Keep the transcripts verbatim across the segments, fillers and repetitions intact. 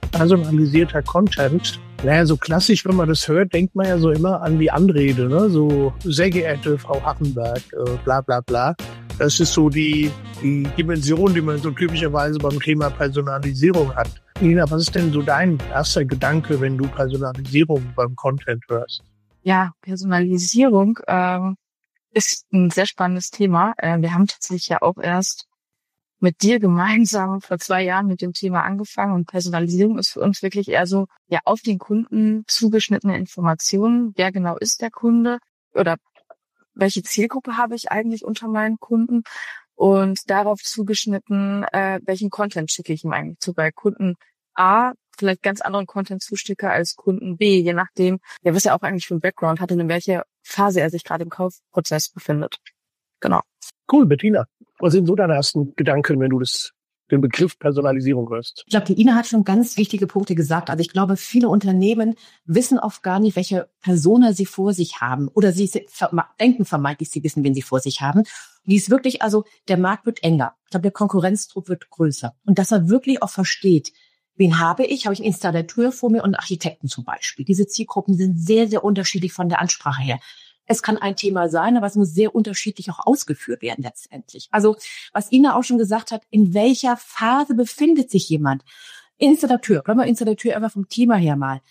Personalisierter Content. Naja, so klassisch, wenn man das hört, denkt man ja so immer an die Anrede, ne? So, sehr geehrte Frau Hachenberg, äh, bla bla bla. Das ist so die, die Dimension, die man so typischerweise beim Thema Personalisierung hat. Nina, was ist denn so dein erster Gedanke, wenn du Personalisierung beim Content hörst? Ja, Personalisierung ähm, ist ein sehr spannendes Thema. Äh, wir haben tatsächlich ja auch erst mit dir gemeinsam vor zwei Jahren mit dem Thema angefangen, und Personalisierung ist für uns wirklich eher so, ja, auf den Kunden zugeschnittene Informationen. Wer genau ist der Kunde oder welche Zielgruppe habe ich eigentlich unter meinen Kunden, und darauf zugeschnitten, äh, welchen Content schicke ich ihm eigentlich zu. Bei Kunden A vielleicht ganz anderen Content zuschicke als Kunden B, je nachdem, ja, was er auch eigentlich für einen Background hat und in welcher Phase er sich gerade im Kaufprozess befindet. Genau. Cool, Bettina. Was sind so deine ersten Gedanken, wenn du das, den Begriff Personalisierung hörst? Ich glaube, die Ina hat schon ganz wichtige Punkte gesagt. Also ich glaube, viele Unternehmen wissen oft gar nicht, welche Persona sie vor sich haben. Oder sie denken vermeintlich, sie wissen, wen sie vor sich haben. Und die ist wirklich, also der Markt wird enger. Ich glaube, der Konkurrenzdruck wird größer. Und dass er wirklich auch versteht, wen habe ich? Habe ich einen Installateur vor mir und einen Architekten zum Beispiel? Diese Zielgruppen sind sehr, sehr unterschiedlich von der Ansprache her. Es kann ein Thema sein, aber es muss sehr unterschiedlich auch ausgeführt werden letztendlich. Also was Ina auch schon gesagt hat, in welcher Phase befindet sich jemand? Installateur, bleiben wir Installateur einfach vom Thema her mal.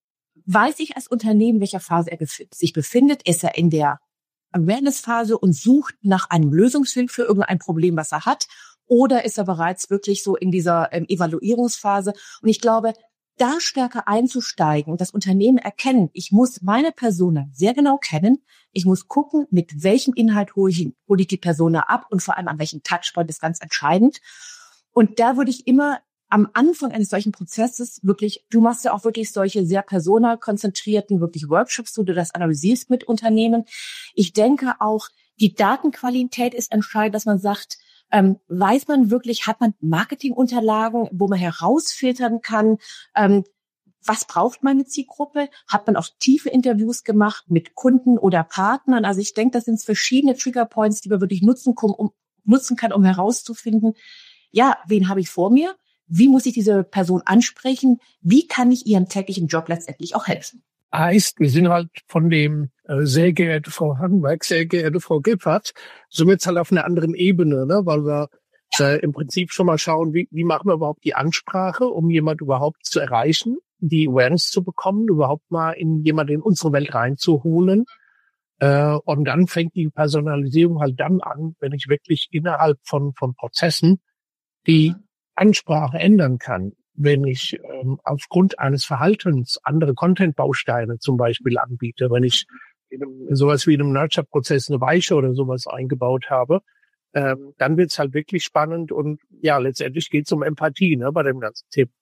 Weiß ich als Unternehmen, in welcher Phase er sich befindet? Ist er in der Awareness-Phase und sucht nach einem Lösungsweg für irgendein Problem, was er hat? Oder ist er bereits wirklich so in dieser ähm, Evaluierungsphase? Und ich glaube, da stärker einzusteigen und das Unternehmen erkennen, ich muss meine Persona sehr genau kennen, ich muss gucken, mit welchem Inhalt hole ich, hole ich die Persona ab und vor allem an welchem Touchpoint ist ganz entscheidend. Und da würde ich immer am Anfang eines solchen Prozesses wirklich, du machst ja auch wirklich solche sehr personakonzentrierten, wirklich Workshops, wo du das analysierst mit Unternehmen. Ich denke auch, die Datenqualität ist entscheidend, dass man sagt, Ähm, weiß man wirklich, hat man Marketingunterlagen, wo man herausfiltern kann, ähm, was braucht meine Zielgruppe? Hat man auch tiefe Interviews gemacht mit Kunden oder Partnern? Also ich denke, das sind verschiedene Triggerpoints, die man wirklich nutzen, um, nutzen kann, um herauszufinden, ja, wen habe ich vor mir? Wie muss ich diese Person ansprechen? Wie kann ich ihrem täglichen Job letztendlich auch helfen? Heißt, wir sind halt von dem äh, sehr geehrte Frau Hachenberg, sehr geehrte Frau Gebhardt, somit jetzt halt auf einer anderen Ebene, ne, weil wir äh, im Prinzip schon mal schauen, wie, wie machen wir überhaupt die Ansprache, um jemand überhaupt zu erreichen, die Awareness zu bekommen, überhaupt mal in jemanden in unsere Welt reinzuholen. Äh, und dann fängt die Personalisierung halt dann an, wenn ich wirklich innerhalb von, von Prozessen die Ansprache ändern kann. Wenn ich ähm, aufgrund eines Verhaltens andere Content-Bausteine zum Beispiel anbiete, wenn ich in einem, sowas wie in einem Nurture-Prozess eine Weiche oder sowas eingebaut habe, ähm, dann wird's halt wirklich spannend und ja, letztendlich geht's um Empathie, ne, bei dem ganzen Thema.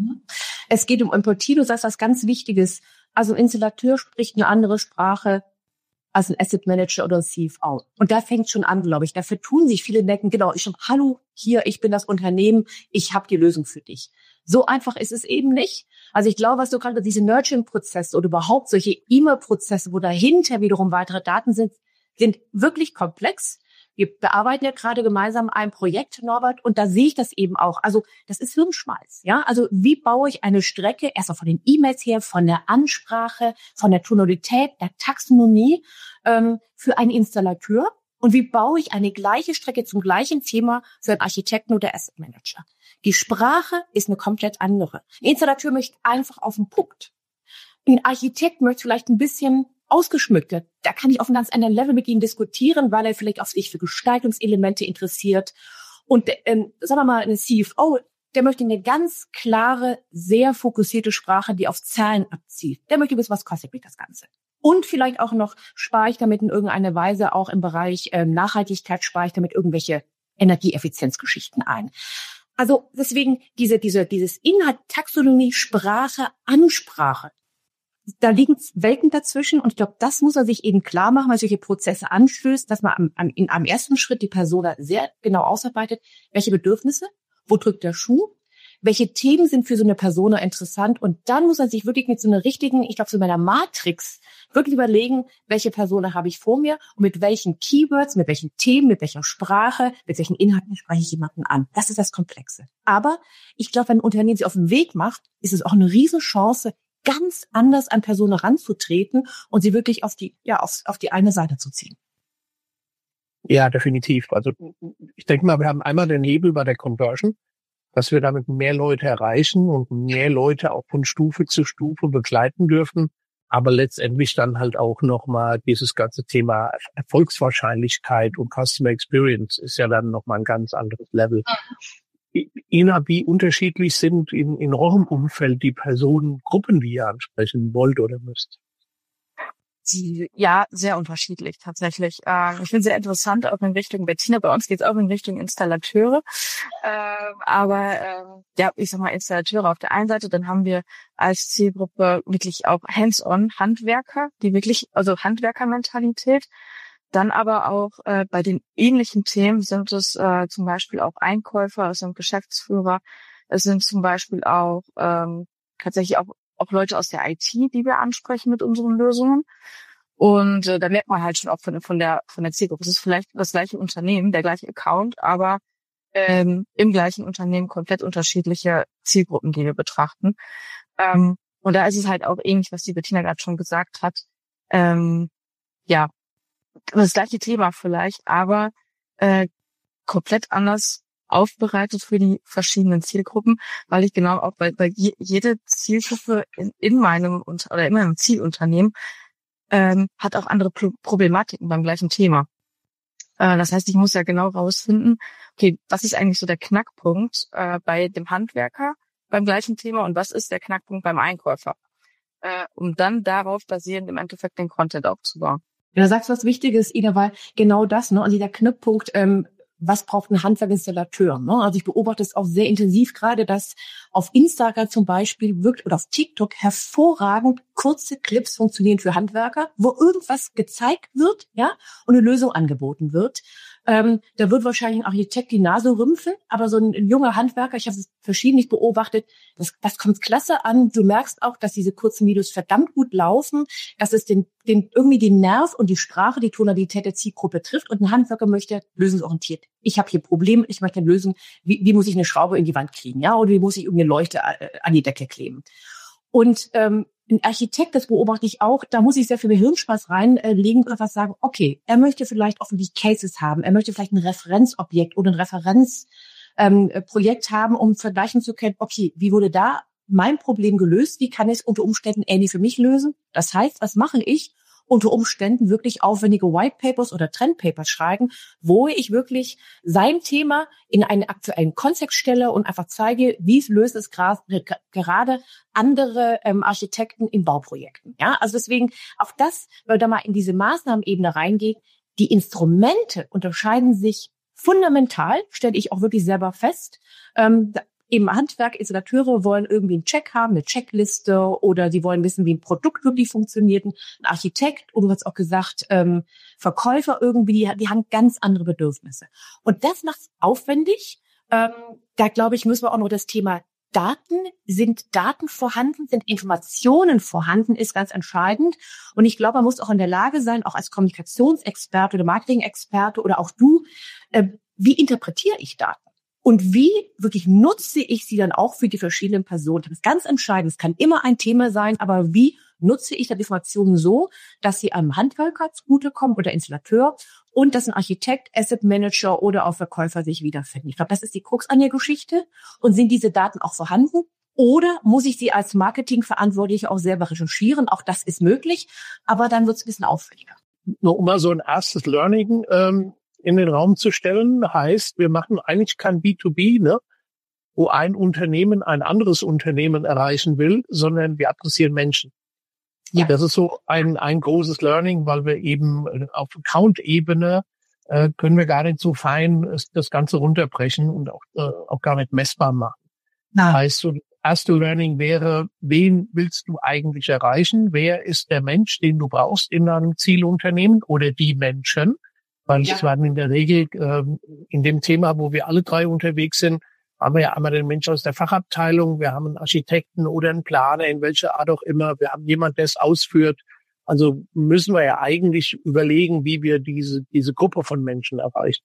Es geht um Empathie, du sagst was ganz Wichtiges. Also ein Installateur spricht eine andere Sprache als ein Asset Manager oder ein C F O. Und da fängt schon an, glaube ich. Dafür tun sich viele denken, genau, ich schon, hallo, hier, ich bin das Unternehmen, ich habe die Lösung für dich. So einfach ist es eben nicht. Also ich glaube, was du gerade diese Nurturing-Prozesse oder überhaupt solche E-Mail-Prozesse, wo dahinter wiederum weitere Daten sind, sind wirklich komplex. Wir bearbeiten ja gerade gemeinsam ein Projekt, Norbert, und da sehe ich das eben auch. Also das ist Hirnschmalz, ja. Also wie baue ich eine Strecke, erstmal von den E-Mails her, von der Ansprache, von der Tonalität, der Taxonomie ähm, für einen Installateur? Und wie baue ich eine gleiche Strecke zum gleichen Thema für einen Architekten oder Asset Manager? Die Sprache ist eine komplett andere. Ein Installateur möchte einfach auf den Punkt. Ein Architekt möchte vielleicht ein bisschen ausgeschmückter. Da kann ich auf einem ganz anderen Level mit ihm diskutieren, weil er vielleicht auf sich für Gestaltungselemente interessiert. Und ähm, sagen wir mal, ein C F O, der möchte eine ganz klare, sehr fokussierte Sprache, die auf Zahlen abzielt. Der möchte wissen, was kostet mich das Ganze. Und vielleicht auch noch, spare ich damit in irgendeiner Weise auch im Bereich ähm, Nachhaltigkeit, spare ich damit irgendwelche Energieeffizienzgeschichten ein. Also deswegen diese, diese, dieses Inhalt, Taxonomie, Sprache, Ansprache, da liegen Welten dazwischen, und ich glaube, das muss er sich eben klar machen, weil solche Prozesse anstößt, dass man am, am, in einem ersten Schritt die Persona sehr genau ausarbeitet, welche Bedürfnisse, wo drückt der Schuh, welche Themen sind für so eine Persona interessant und dann muss man sich wirklich mit so einer richtigen, ich glaube so meiner Matrix, wirklich überlegen, welche Persona habe ich vor mir und mit welchen Keywords, mit welchen Themen, mit welcher Sprache, mit welchen Inhalten spreche ich jemanden an. Das ist das Komplexe. Aber ich glaube, wenn ein Unternehmen sich auf den Weg macht, ist es auch eine Riesenchance, ganz anders an Personen ranzutreten und sie wirklich auf die, ja, auf, auf die eine Seite zu ziehen. Ja, definitiv. Also ich denke mal, wir haben einmal den Hebel bei der Conversion, dass wir damit mehr Leute erreichen und mehr Leute auch von Stufe zu Stufe begleiten dürfen. Aber letztendlich dann halt auch nochmal dieses ganze Thema Erfolgswahrscheinlichkeit und Customer Experience ist ja dann nochmal ein ganz anderes Level. Ina, wie unterschiedlich sind in, in eurem Umfeld die Personengruppen, die ihr ansprechen wollt oder müsst? Die, ja, sehr unterschiedlich tatsächlich. Ähm, ich finde sehr interessant, auch in Richtung Bettina. Bei uns geht es auch in Richtung Installateure. Ähm, aber ähm, ja, ich sag mal Installateure auf der einen Seite. Dann haben wir als Zielgruppe wirklich auch hands-on Handwerker, die wirklich, also Handwerkermentalität. Dann aber auch äh, bei den ähnlichen Themen sind es äh, zum Beispiel auch Einkäufer, es sind Geschäftsführer, es sind zum Beispiel auch ähm, tatsächlich auch auch Leute aus der I T, die wir ansprechen mit unseren Lösungen. Und äh, da merkt man halt schon auch von, von der von der Zielgruppe. Es ist vielleicht das gleiche Unternehmen, der gleiche Account, aber ähm, im gleichen Unternehmen komplett unterschiedliche Zielgruppen, die wir betrachten. Ähm, und da ist es halt auch ähnlich, was die Bettina gerade schon gesagt hat. Ähm, ja, das gleiche Thema vielleicht, aber äh, komplett anders aufbereitet für die verschiedenen Zielgruppen, weil ich genau auch bei, bei jede Zielgruppe in, in meinem oder in meinem Zielunternehmen ähm, hat auch andere Pro- Problematiken beim gleichen Thema. Äh, das heißt, ich muss ja genau rausfinden, okay, was ist eigentlich so der Knackpunkt äh, bei dem Handwerker beim gleichen Thema und was ist der Knackpunkt beim Einkäufer, äh, um dann darauf basierend im Endeffekt den Content aufzubauen. Ja, da sagst du was Wichtiges, Ina, weil genau das, ne, also der Knackpunkt, ähm, was braucht ein Handwerkinstallateur? Ne? Also ich beobachte es auch sehr intensiv, gerade dass auf Instagram zum Beispiel wirkt oder auf TikTok hervorragend kurze Clips funktionieren für Handwerker, wo irgendwas gezeigt wird, ja, und eine Lösung angeboten wird. Ähm, da wird wahrscheinlich ein Architekt die Nase rümpfen, aber so ein, ein junger Handwerker, ich habe es verschiedentlich beobachtet, das, das kommt klasse an. Du merkst auch, dass diese kurzen Videos verdammt gut laufen, dass es den, den irgendwie den Nerv und die Sprache, die Tonalität der Zielgruppe trifft und ein Handwerker möchte lösungsorientiert. Ich habe hier Probleme, ich möchte eine Lösung, wie, wie muss ich eine Schraube in die Wand kriegen, ja, oder wie muss ich irgendeine Leuchte an die Decke kleben. Und ähm, ein Architekt, das beobachte ich auch, da muss ich sehr viel Hirnspaß reinlegen und einfach sagen, okay, er möchte vielleicht offensichtlich Cases haben, er möchte vielleicht ein Referenzobjekt oder ein Referenzprojekt ähm, haben, um vergleichen zu können, okay, wie wurde da mein Problem gelöst, wie kann ich es unter Umständen ähnlich für mich lösen? Das heißt, was mache ich? Unter Umständen wirklich aufwendige White Papers oder Trend Papers schreiben, wo ich wirklich sein Thema in einen aktuellen Kontext stelle und einfach zeige, wie es löst es gra- gerade andere ähm, Architekten in Bauprojekten. Ja, also deswegen auf das, wenn wir da mal in diese Maßnahmenebene reingehen, die Instrumente unterscheiden sich fundamental, stelle ich auch wirklich selber fest. Ähm, Im Handwerk, Installateure wollen irgendwie einen Check haben, eine Checkliste oder sie wollen wissen, wie ein Produkt wirklich funktioniert. Ein Architekt, und du hast auch gesagt, ähm, Verkäufer irgendwie, die, die haben ganz andere Bedürfnisse. Und das macht es aufwendig. Ähm, da glaube ich, müssen wir auch noch das Thema Daten, sind Daten vorhanden, sind Informationen vorhanden, ist ganz entscheidend. Und ich glaube, man muss auch in der Lage sein, auch als Kommunikationsexperte oder Marketing-Experte oder auch du, äh, wie interpretiere ich Daten? Und wie wirklich nutze ich sie dann auch für die verschiedenen Personen? Das ist ganz entscheidend. Es kann immer ein Thema sein, aber wie nutze ich dann Informationen so, dass sie einem Handwerker zugutekommen oder Installateur und dass ein Architekt, Asset Manager oder auch Verkäufer sich wiederfinden? Ich glaube, das ist die Krux an der Geschichte. Und sind diese Daten auch vorhanden? Oder muss ich sie als Marketingverantwortliche auch selber recherchieren? Auch das ist möglich, aber dann wird es ein bisschen aufwendiger. Nur um mal so ein erstes Learning ähm in den Raum zu stellen, heißt, wir machen eigentlich kein B zwei B, ne, wo ein Unternehmen ein anderes Unternehmen erreichen will, sondern wir adressieren Menschen. Ja. Das ist so ein ein großes Learning, weil wir eben auf Account-Ebene äh, können wir gar nicht so fein das Ganze runterbrechen und auch äh, auch gar nicht messbar machen. Na. Heißt, so das erste Learning wäre, wen willst du eigentlich erreichen? Wer ist der Mensch, den du brauchst in deinem Zielunternehmen oder die Menschen? Weil ja. es werden in der Regel äh, in dem Thema, wo wir alle drei unterwegs sind, haben wir ja einmal den Mensch aus der Fachabteilung, wir haben einen Architekten oder einen Planer, in welcher Art auch immer, wir haben jemanden, der es ausführt. Also müssen wir ja eigentlich überlegen, wie wir diese diese Gruppe von Menschen erreichen.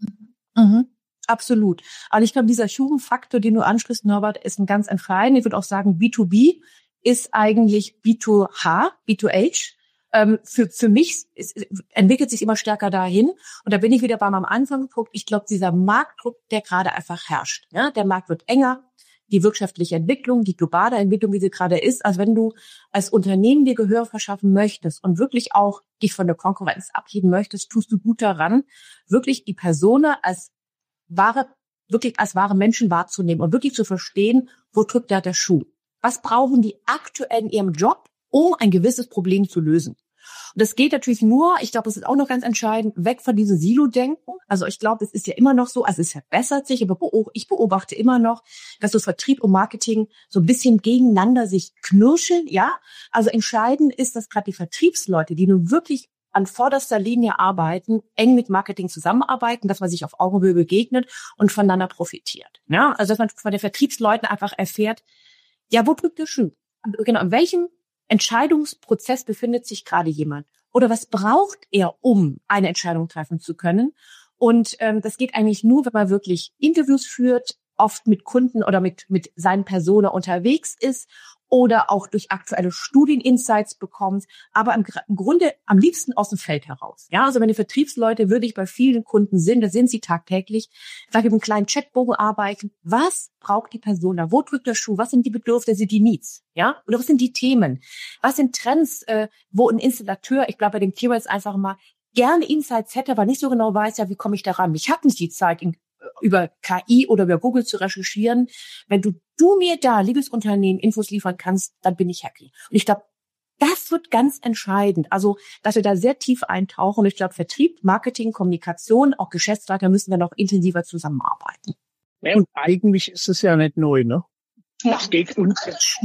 Mhm. Absolut. Aber ich glaube, dieser Human-Faktor, den du ansprichst, Norbert, ist ein ganz entscheidender. Ich würde auch sagen, B zwei B ist eigentlich B zwei H, B zwei H. Ähm, für, für mich ist, entwickelt sich immer stärker dahin. Und da bin ich wieder bei meinem Anfangspunkt. Ich glaube, dieser Marktdruck, der gerade einfach herrscht. Ja, der Markt wird enger. Die wirtschaftliche Entwicklung, die globale Entwicklung, wie sie gerade ist. Also wenn du als Unternehmen dir Gehör verschaffen möchtest und wirklich auch dich von der Konkurrenz abheben möchtest, tust du gut daran, wirklich die Persona als wahre, wirklich als wahre Menschen wahrzunehmen und wirklich zu verstehen, wo drückt da der Schuh? Was brauchen die aktuell in ihrem Job, um ein gewisses Problem zu lösen? Und das geht natürlich nur, ich glaube, das ist auch noch ganz entscheidend, weg von diesem Silo-Denken. Also ich glaube, es ist ja immer noch so, also es verbessert sich, aber ich beobachte immer noch, dass so Vertrieb und Marketing so ein bisschen gegeneinander sich knirschen, ja. Also entscheidend ist, dass gerade die Vertriebsleute, die nun wirklich an vorderster Linie arbeiten, eng mit Marketing zusammenarbeiten, dass man sich auf Augenhöhe begegnet und voneinander profitiert. Ja, also dass man von den Vertriebsleuten einfach erfährt, ja, wo drückt der Schuh? Genau, in welchem Entscheidungsprozess befindet sich gerade jemand? Oder was braucht er, um eine Entscheidung treffen zu können? Und ähm, das geht eigentlich nur, wenn man wirklich Interviews führt, oft mit Kunden oder mit mit seinen Persona unterwegs ist oder auch durch aktuelle Studieninsights bekommt, aber im, im Grunde am liebsten aus dem Feld heraus. Ja, also wenn die Vertriebsleute wirklich bei vielen Kunden sind, da sind sie tagtäglich, vielleicht mit einem kleinen Chatbogen arbeiten. Was braucht die Persona? Wo drückt der Schuh? Was sind die Bedürfnisse, die Needs? Ja, oder was sind die Themen? Was sind Trends, äh, wo ein Installateur, ich glaube bei dem Thema jetzt einfach mal gerne Insights hätte, aber nicht so genau weiß, ja, wie komme ich da ran? Ich habe nicht die Zeit, in über K I oder über Google zu recherchieren. Wenn du, du mir da, liebes Unternehmen, Infos liefern kannst, dann bin ich happy. Und ich glaube, das wird ganz entscheidend. Also, dass wir da sehr tief eintauchen. Und ich glaube, Vertrieb, Marketing, Kommunikation, auch Geschäftsleiter müssen wir noch intensiver zusammenarbeiten. Ja, und eigentlich ist es ja nicht neu, ne? Das geht uns jetzt.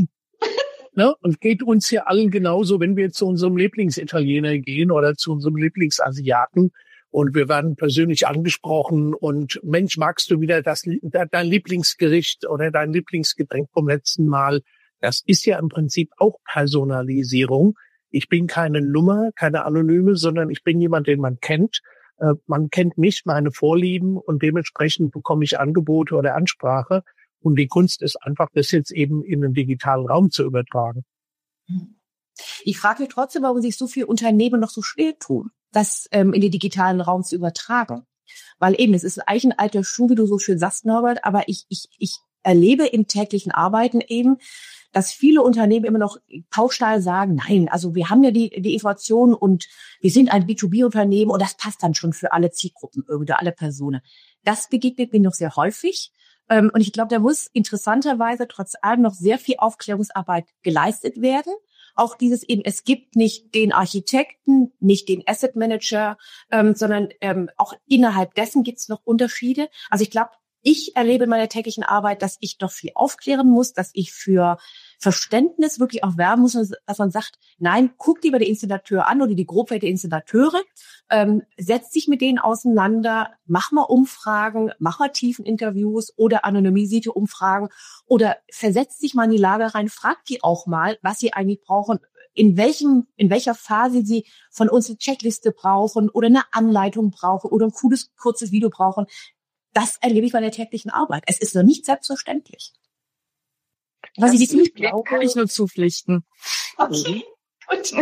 Ne? Und geht uns ja allen genauso, wenn wir zu unserem Lieblingsitaliener gehen oder zu unserem Lieblingsasiaten. Und wir werden persönlich angesprochen und Mensch, magst du wieder das, dein Lieblingsgericht oder dein Lieblingsgetränk vom letzten Mal? Das ist ja im Prinzip auch Personalisierung. Ich bin keine Nummer, keine Anonyme, sondern ich bin jemand, den man kennt. Äh, man kennt mich, meine Vorlieben und dementsprechend bekomme ich Angebote oder Ansprache. Und die Kunst ist einfach, das jetzt eben in den digitalen Raum zu übertragen. Ich frage mich trotzdem, warum sich so viele Unternehmen noch so schwer tun, das ähm, in den digitalen Raum zu übertragen. Weil eben, es ist eigentlich ein alter Schuh, wie du so schön sagst, Norbert, aber ich ich ich erlebe im täglichen Arbeiten eben, dass viele Unternehmen immer noch pauschal sagen, nein, also wir haben ja die die Informationen und wir sind ein B zwei B-Unternehmen und das passt dann schon für alle Zielgruppen oder alle Personen. Das begegnet mir noch sehr häufig. Ähm, und ich glaube, da muss interessanterweise trotz allem noch sehr viel Aufklärungsarbeit geleistet werden. Auch dieses eben, es gibt nicht den Architekten, nicht den Asset Manager, ähm, sondern ähm, auch innerhalb dessen gibt es noch Unterschiede. Also ich glaube, ich erlebe in meiner täglichen Arbeit, dass ich doch viel aufklären muss, dass ich für Verständnis wirklich auch werben muss, dass man sagt, nein, guck lieber den Installateur an oder die Gruppe der Installateure, ähm, setz dich mit denen auseinander, mach mal Umfragen, mach mal Tiefeninterviews oder anonymisierte Umfragen oder versetz dich mal in die Lage rein, frag die auch mal, was sie eigentlich brauchen, in welchem, in welcher Phase sie von uns eine Checkliste brauchen oder eine Anleitung brauchen oder ein cooles, kurzes Video brauchen. Das erlebe ich bei der täglichen Arbeit. Es ist noch nicht selbstverständlich. Was ich nicht glaube, kann ich nur zupflichten. Okay. Und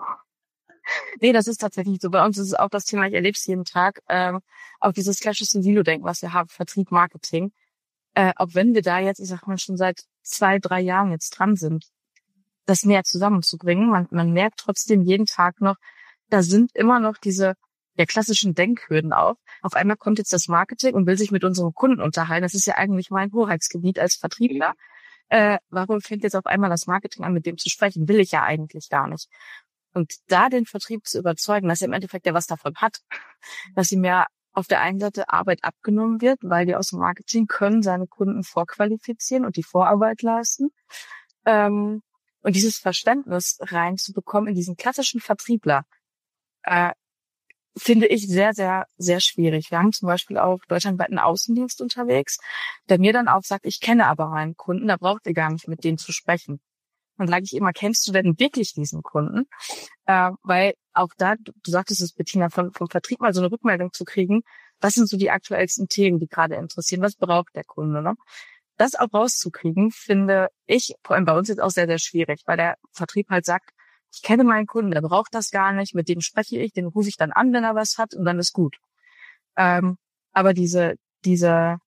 nee, das ist tatsächlich so. Bei uns ist es auch das Thema, ich erlebe es jeden Tag, ähm, auch dieses klassische Silo-Denken, was wir haben, Vertrieb, Marketing. Äh, auch wenn wir da jetzt, ich sag mal, schon seit zwei, drei Jahren jetzt dran sind, das näher zusammenzubringen. Man, man merkt trotzdem jeden Tag noch, da sind immer noch diese der klassischen Denkhürden auf. Auf einmal kommt jetzt das Marketing und will sich mit unseren Kunden unterhalten. Das ist ja eigentlich mein Hoheitsgebiet als Vertriebler. Äh, warum fängt jetzt auf einmal das Marketing an, mit dem zu sprechen? Will ich ja eigentlich gar nicht. Und da den Vertrieb zu überzeugen, dass er im Endeffekt ja was davon hat, dass ihm ja auf der einen Seite Arbeit abgenommen wird, weil die aus dem Marketing können seine Kunden vorqualifizieren und die Vorarbeit leisten. Ähm, und dieses Verständnis reinzubekommen in diesen klassischen Vertriebler, äh, finde ich sehr, sehr, sehr schwierig. Wir haben zum Beispiel auch deutschlandweit einen Außendienst unterwegs, der mir dann auch sagt, ich kenne aber meinen Kunden, da braucht ihr gar nicht mit denen zu sprechen. Dann sage ich immer, kennst du denn wirklich diesen Kunden? Äh, weil auch da, du, du sagtest es, Bettina, von, vom Vertrieb mal so eine Rückmeldung zu kriegen, was sind so die aktuellsten Themen, die gerade interessieren, was braucht der Kunde, ne? Das auch rauszukriegen, finde ich, vor allem bei uns jetzt auch sehr, sehr schwierig, weil der Vertrieb halt sagt, ich kenne meinen Kunden, der braucht das gar nicht, mit dem spreche ich, den rufe ich dann an, wenn er was hat und dann ist gut. Ähm, aber diese, diese,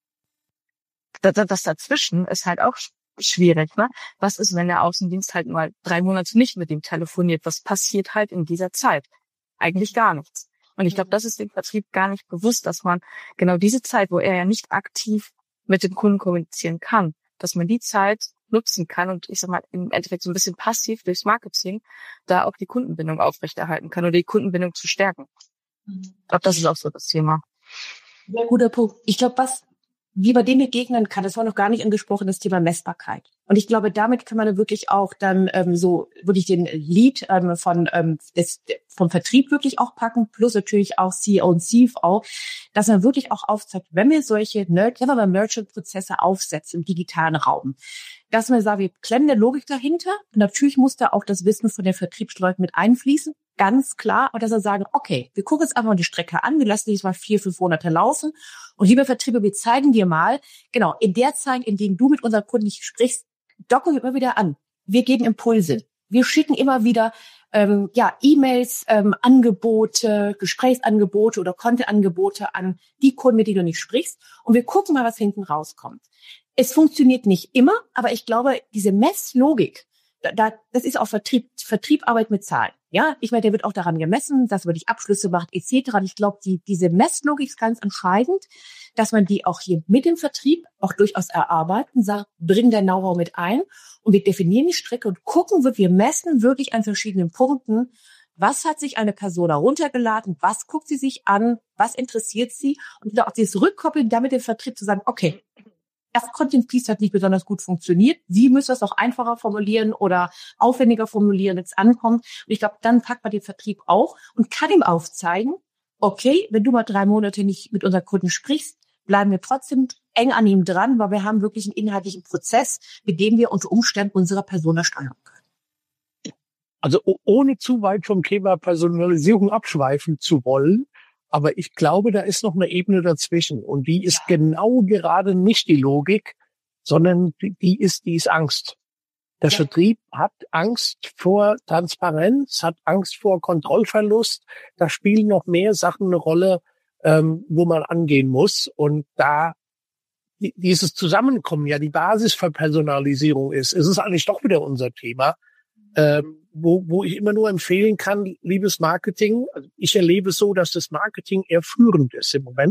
das, das dazwischen ist halt auch schwierig, ne? Was ist, wenn der Außendienst halt mal drei Monate nicht mit dem telefoniert? Was passiert halt in dieser Zeit? Eigentlich gar nichts. Und ich glaube, das ist dem Vertrieb gar nicht bewusst, dass man genau diese Zeit, wo er ja nicht aktiv mit dem Kunden kommunizieren kann, dass man die Zeit nutzen kann und ich sag mal im Endeffekt so ein bisschen passiv durchs Marketing da auch die Kundenbindung aufrechterhalten kann oder die Kundenbindung zu stärken. Ich glaube, das ist auch so das Thema. Sehr guter Punkt. Ich glaube, was wie man dem begegnen kann, das war noch gar nicht angesprochen, das Thema Messbarkeit. Und ich glaube, damit kann man wirklich auch dann ähm, so wirklich den Lead ähm, von ähm, des, vom Vertrieb wirklich auch packen, plus natürlich auch C E O und C F O, dass man wirklich auch aufzeigt, wenn wir solche Clever Merchant-Prozesse aufsetzen im digitalen Raum, dass man sagt, wir klemmen eine Logik dahinter. Und natürlich muss da auch das Wissen von den Vertriebsleuten mit einfließen, ganz klar. Und dass wir sagen, okay, wir gucken jetzt einfach mal die Strecke an, wir lassen die mal vier, fünf Monate laufen. Und liebe Vertriebe, wir zeigen dir mal, genau, in der Zeit, in der du mit unserem Kunden nicht sprichst, docken wir immer wieder an. Wir geben Impulse. Wir schicken immer wieder ähm, ja E-Mails, ähm, Angebote, Gesprächsangebote oder Content-Angebote an die Kunden, mit denen du nicht sprichst. Und wir gucken mal, was hinten rauskommt. Es funktioniert nicht immer, aber ich glaube, diese Messlogik, da, da, das ist auch Vertrieb, Vertrieb, Arbeit mit Zahlen. Ja, ich meine, der wird auch daran gemessen, dass man die Abschlüsse macht, et cetera. Und ich glaube, die, diese Messlogik ist ganz entscheidend, dass man die auch hier mit dem Vertrieb auch durchaus erarbeiten, sagt, bring dein Know-how mit ein und wir definieren die Strecke und gucken, wir messen wirklich an verschiedenen Punkten, was hat sich eine Person heruntergeladen, was guckt sie sich an, was interessiert sie und auch dieses Rückkoppeln, damit den Vertrieb zu sagen, okay, das Content Piece hat nicht besonders gut funktioniert. Sie müssen das auch einfacher formulieren oder aufwendiger formulieren, wenn es ankommt. Und ich glaube, dann packt man den Vertrieb auch und kann ihm aufzeigen, okay, wenn du mal drei Monate nicht mit unseren Kunden sprichst, bleiben wir trotzdem eng an ihm dran, weil wir haben wirklich einen inhaltlichen Prozess, mit dem wir unter Umständen unserer Persona steuern können. Also ohne zu weit vom Thema Personalisierung abschweifen zu wollen, aber ich glaube, da ist noch eine Ebene dazwischen und die ist genau gerade nicht die Logik, sondern die ist, die ist Angst. Der ja. Vertrieb hat Angst vor Transparenz, hat Angst vor Kontrollverlust. Da spielen noch mehr Sachen eine Rolle, ähm, wo man angehen muss. Und da dieses Zusammenkommen ja die Basis für Personalisierung ist, ist es eigentlich doch wieder unser Thema. Ähm, wo, wo ich immer nur empfehlen kann, liebes Marketing, also ich erlebe es so, dass das Marketing eher führend ist im Moment.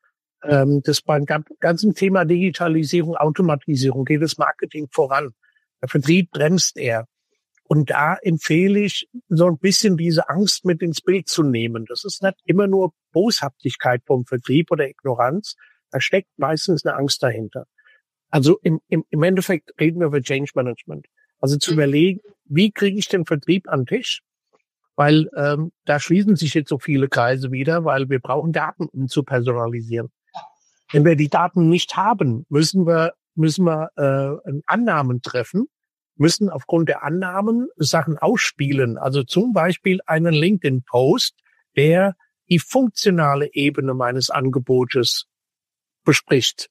Ähm, das beim ganzen Thema Digitalisierung, Automatisierung geht das Marketing voran. Der Vertrieb bremst eher. Und da empfehle ich, so ein bisschen diese Angst mit ins Bild zu nehmen. Das ist nicht immer nur Boshaftigkeit vom Vertrieb oder Ignoranz. Da steckt meistens eine Angst dahinter. Also im, im, im Endeffekt reden wir über Change Management. Also zu überlegen, wie kriege ich den Vertrieb an den Tisch? Weil ähm, da schließen sich jetzt so viele Kreise wieder, weil wir brauchen Daten, um zu personalisieren. Wenn wir die Daten nicht haben, müssen wir müssen wir äh, Annahmen treffen, müssen aufgrund der Annahmen Sachen ausspielen. Also zum Beispiel einen LinkedIn-Post, der die funktionale Ebene meines Angebotes bespricht.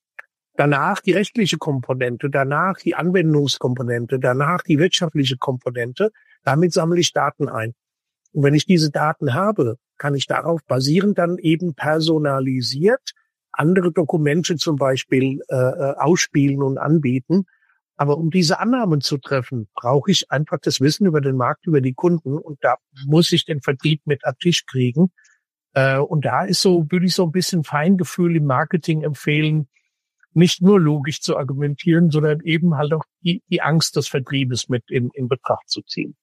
Danach die rechtliche Komponente, danach die Anwendungskomponente, danach die wirtschaftliche Komponente. Damit sammle ich Daten ein. Und wenn ich diese Daten habe, kann ich darauf basierend dann eben personalisiert andere Dokumente zum Beispiel äh, ausspielen und anbieten. Aber um diese Annahmen zu treffen, brauche ich einfach das Wissen über den Markt, über die Kunden. Und da muss ich den Vertrieb mit an den Tisch kriegen. Äh, und da ist so, würde ich so ein bisschen Feingefühl im Marketing empfehlen, nicht nur logisch zu argumentieren, sondern eben halt auch die, die Angst des Vertriebes mit in, in Betracht zu ziehen.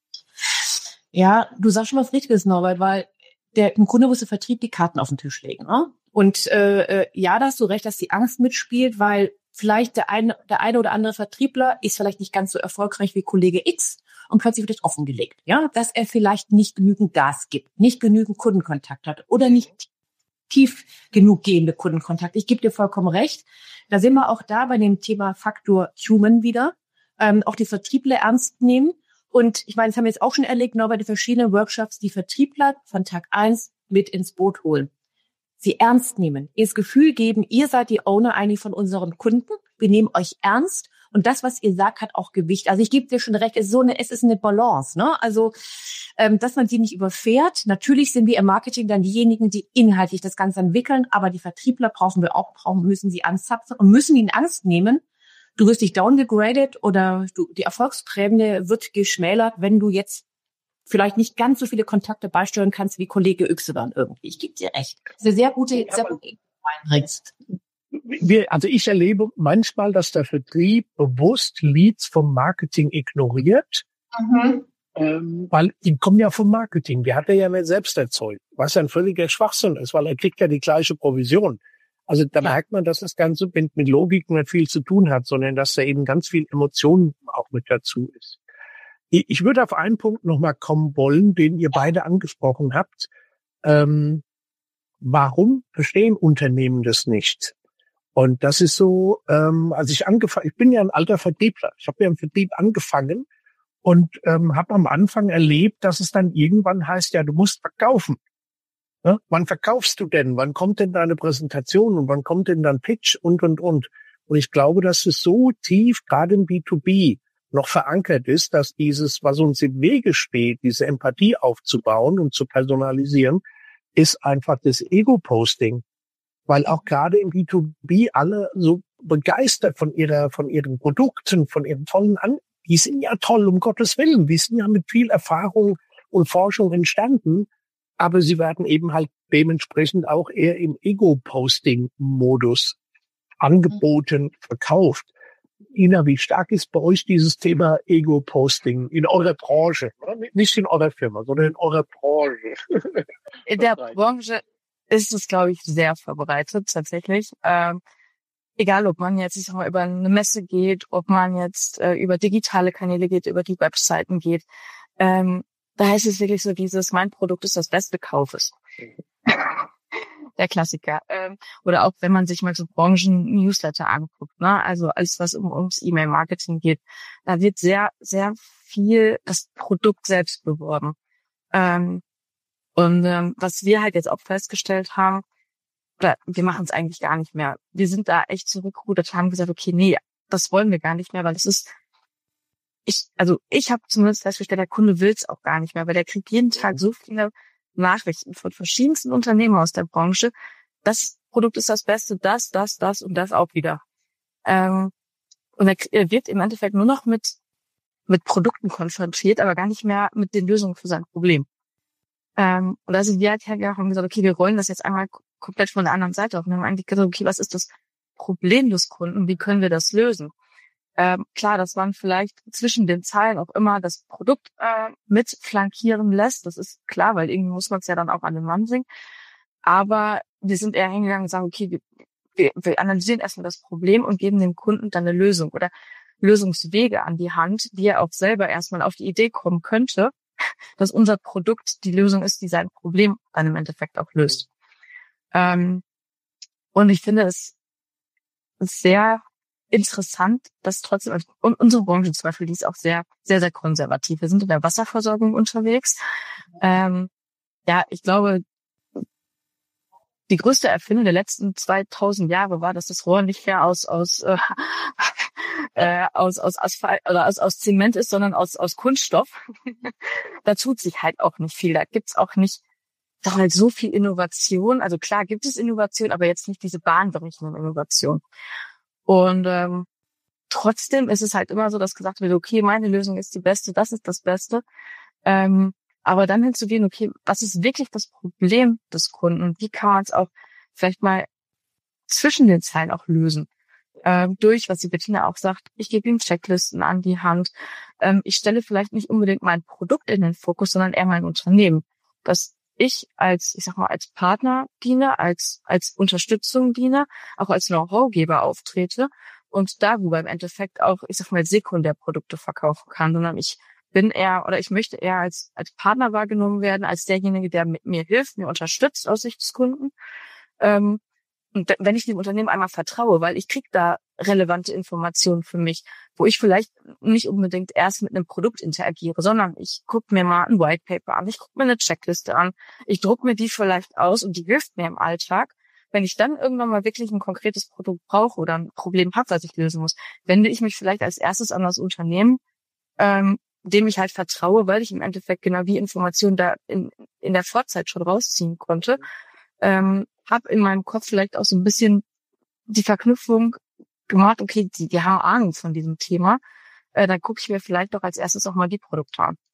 Ja, du sagst schon was Richtiges, Norbert, weil der, im Grunde muss der Vertrieb die Karten auf den Tisch legen. Ne? Und äh, ja, da hast du recht, dass die Angst mitspielt, weil vielleicht der eine, der eine oder andere Vertriebler ist vielleicht nicht ganz so erfolgreich wie Kollege X. und plötzlich wird es offengelegt, ja, dass er vielleicht nicht genügend Gas gibt, nicht genügend Kundenkontakt hat oder nicht tief genug gehende Kundenkontakt. Ich gebe dir vollkommen recht. Da sind wir auch da bei dem Thema Faktor Human wieder, ähm, auch die Vertriebler ernst nehmen. Und ich meine, das haben wir jetzt auch schon erlebt, genau bei den verschiedenen Workshops, die Vertriebler von Tag eins mit ins Boot holen. Sie ernst nehmen, ihr das Gefühl geben, ihr seid die Owner eigentlich von unseren Kunden, wir nehmen euch ernst und das, was ihr sagt, hat auch Gewicht. Also ich gebe dir schon recht, es ist so eine, es ist eine Balance, ne? Also, ähm, dass man sie nicht überfährt. Natürlich sind wir im Marketing dann diejenigen, die inhaltlich das Ganze entwickeln, aber die Vertriebler brauchen wir auch, brauchen, müssen sie anzapfen und müssen ihn ernst nehmen. Du wirst dich downgegradet oder du, die Erfolgsprämie wird geschmälert, wenn du jetzt vielleicht nicht ganz so viele Kontakte beisteuern kannst wie Kollege Y irgendwie. Ich gebe dir recht. Das ist eine sehr gute, sehr gute reinbringst. Wir, also ich erlebe manchmal, dass der Vertrieb bewusst Leads vom Marketing ignoriert, mhm. ähm, weil die kommen ja vom Marketing. Die hat er ja nicht selbst erzeugt, was ja ein völliger Schwachsinn ist, weil er kriegt ja die gleiche Provision. Also da ja. merkt man, dass das Ganze mit, mit Logik nicht viel zu tun hat, sondern dass da eben ganz viel Emotionen auch mit dazu ist. Ich, ich würde auf einen Punkt nochmal kommen wollen, den ihr beide angesprochen habt. Ähm, warum verstehen Unternehmen das nicht? Und das ist so, ähm, als ich angefangen, ich bin ja ein alter Vertriebler. Ich habe ja im Vertrieb angefangen und ähm, habe am Anfang erlebt, dass es dann irgendwann heißt, ja, du musst verkaufen. Ja? Wann verkaufst du denn? Wann kommt denn deine Präsentation und wann kommt denn dein Pitch und, und, und. Und ich glaube, dass es so tief, gerade im B zwei B, noch verankert ist, dass dieses, was uns im Wege steht, diese Empathie aufzubauen und zu personalisieren, ist einfach das Ego-Posting. Weil auch gerade im B zwei B alle so begeistert von ihrer, von ihren Produkten, von ihren tollen An, die sind ja toll, um Gottes Willen. Die sind ja mit viel Erfahrung und Forschung entstanden. Aber sie werden eben halt dementsprechend auch eher im Ego-Posting-Modus angeboten, verkauft. Ina, wie stark ist bei euch dieses Thema Ego-Posting in eurer Branche? Nicht in eurer Firma, sondern in eurer Branche. In der Branche ist es, glaube ich, sehr verbreitet tatsächlich. Ähm, egal, ob man jetzt, ich sag mal, über eine Messe geht, ob man jetzt äh, über digitale Kanäle geht, über die Webseiten geht. Ähm, da heißt es wirklich so dieses, mein Produkt ist das beste, kauf es. Der Klassiker. Ähm, oder auch, wenn man sich mal so Branchen-Newsletter anguckt, ne? Also alles, was um, ums E-Mail-Marketing geht, da wird sehr, sehr viel das Produkt selbst beworben. Ähm, Und ähm, was wir halt jetzt auch festgestellt haben, oder wir machen es eigentlich gar nicht mehr. Wir sind da echt zurückgerudert, haben gesagt, okay, nee, das wollen wir gar nicht mehr, weil das ist, ich, also ich habe zumindest festgestellt, der Kunde will es auch gar nicht mehr, weil der kriegt jeden Tag so viele Nachrichten von verschiedensten Unternehmen aus der Branche. Das Produkt ist das Beste, das, das, das und das auch wieder. Ähm, und er, er wird im Endeffekt nur noch mit mit Produkten konfrontiert, aber gar nicht mehr mit den Lösungen für sein Problem. Ähm, und da sind wir halt hergegangen und gesagt, okay, wir rollen das jetzt einmal k- komplett von der anderen Seite auf. Und haben eigentlich gesagt, okay, was ist das Problem des Kunden? Wie können wir das lösen? Ähm, klar, dass man vielleicht zwischen den Zeilen auch immer das Produkt äh, mit flankieren lässt. Das ist klar, weil irgendwie muss man es ja dann auch an den Mann bringen. Aber wir sind eher hingegangen und sagen, okay, wir, wir, wir analysieren erstmal das Problem und geben dem Kunden dann eine Lösung oder Lösungswege an die Hand, die er auch selber erstmal auf die Idee kommen könnte, dass unser Produkt die Lösung ist, die sein Problem dann im Endeffekt auch löst. Ähm, und ich finde es sehr interessant, dass trotzdem, also unsere Branche zum Beispiel, die ist auch sehr, sehr, sehr konservativ. Wir sind in der Wasserversorgung unterwegs. Ähm, ja, ich glaube, die größte Erfindung der letzten zweitausend Jahre war, dass das Rohr nicht mehr aus aus äh, äh, aus aus Asphalt oder aus aus Zement ist, sondern aus aus Kunststoff. Da tut sich halt auch nicht viel. Da gibt's auch nicht doch halt so viel Innovation. Also klar gibt es Innovation, aber jetzt nicht diese bahnbrechende Innovation. Und ähm, trotzdem ist es halt immer so, dass gesagt wird, okay, meine Lösung ist die beste, das ist das Beste. Ähm, aber dann hinzugehen, okay, was ist wirklich das Problem des Kunden und wie kann man es auch vielleicht mal zwischen den Zeilen auch lösen? Ähm, durch, was die Bettina auch sagt, ich gebe ihm Checklisten an die Hand. Ähm, ich stelle vielleicht nicht unbedingt mein Produkt in den Fokus, sondern eher mein Unternehmen. Dass ich als, ich sag mal, als Partner diene, als als Unterstützung diene, auch als Know-how-Geber auftrete und darüber im Endeffekt auch, ich sag mal, sekundär Produkte verkaufen kann, sondern ich bin eher oder ich möchte eher als als Partner wahrgenommen werden, als derjenige, der mit mir hilft, mir unterstützt aus Sicht des Kunden. Ähm, und d- wenn ich dem Unternehmen einmal vertraue, weil ich kriege da relevante Informationen für mich, wo ich vielleicht nicht unbedingt erst mit einem Produkt interagiere, sondern ich gucke mir mal ein White Paper an, ich gucke mir eine Checkliste an, ich druck mir die vielleicht aus und die hilft mir im Alltag. Wenn ich dann irgendwann mal wirklich ein konkretes Produkt brauche oder ein Problem habe, was ich lösen muss, wende ich mich vielleicht als erstes an das Unternehmen, ähm, dem ich halt vertraue, weil ich im Endeffekt genau die Informationen da in, in der Vorzeit schon rausziehen konnte. Ähm, habe in meinem Kopf vielleicht auch so ein bisschen die Verknüpfung gemacht, okay, die, die haben Ahnung von diesem Thema. Äh, dann gucke ich mir vielleicht doch als erstes auch mal die Produkte an.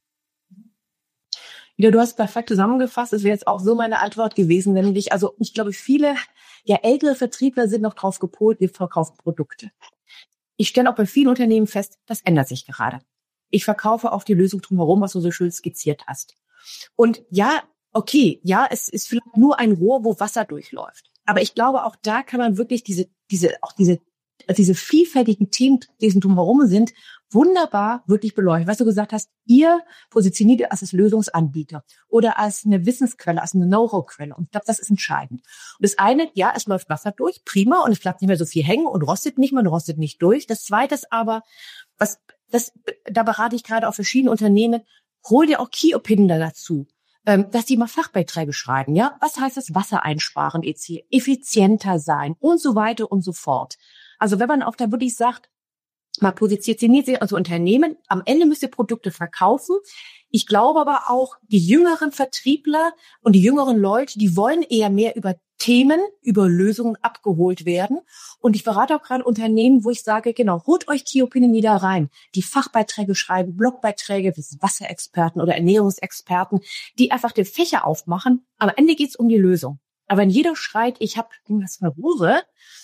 Ja, du hast perfekt zusammengefasst. Das wäre jetzt auch so meine Antwort gewesen, nämlich, also ich glaube, viele, ja, ältere Vertriebler sind noch drauf gepolt, wir verkaufen Produkte. Ich stelle auch bei vielen Unternehmen fest, das ändert sich gerade. Ich verkaufe auf die Lösung drumherum, was du so schön skizziert hast. Und ja, okay, ja, es ist vielleicht nur ein Rohr, wo Wasser durchläuft. Aber ich glaube, auch da kann man wirklich diese, diese, auch diese, diese vielfältigen Themen, die drumherum sind, wunderbar wirklich beleuchten. Was du gesagt hast, ihr positioniert ihr als das Lösungsanbieter oder als eine Wissensquelle, als eine Know-how-Quelle. Und ich glaube, das ist entscheidend. Und das eine, ja, es läuft Wasser durch, prima, und es bleibt nicht mehr so viel hängen und rostet nicht mehr und rostet nicht durch. Das zweite ist aber, was, das, da berate ich gerade auch verschiedene Unternehmen, hol dir auch Key-Opinion dazu, ähm, dass die mal Fachbeiträge schreiben, ja. Was heißt das? Wasser einsparen, et cetera, effizienter sein und so weiter und so fort. Also wenn man auch da wirklich sagt, man positioniert sich als Unternehmen, am Ende müsst ihr Produkte verkaufen. Ich glaube aber auch, die jüngeren Vertriebler und die jüngeren Leute, die wollen eher mehr über Themen, über Lösungen abgeholt werden. Und ich berate auch gerade Unternehmen, wo ich sage, genau, holt euch Key Opinion Leader rein, die Fachbeiträge schreiben, Blogbeiträge, das sind Wasserexperten oder Ernährungsexperten, die einfach den Fächer aufmachen. Am Ende geht's um die Lösung. Aber wenn jeder schreit, ich habe irgendwas verloren,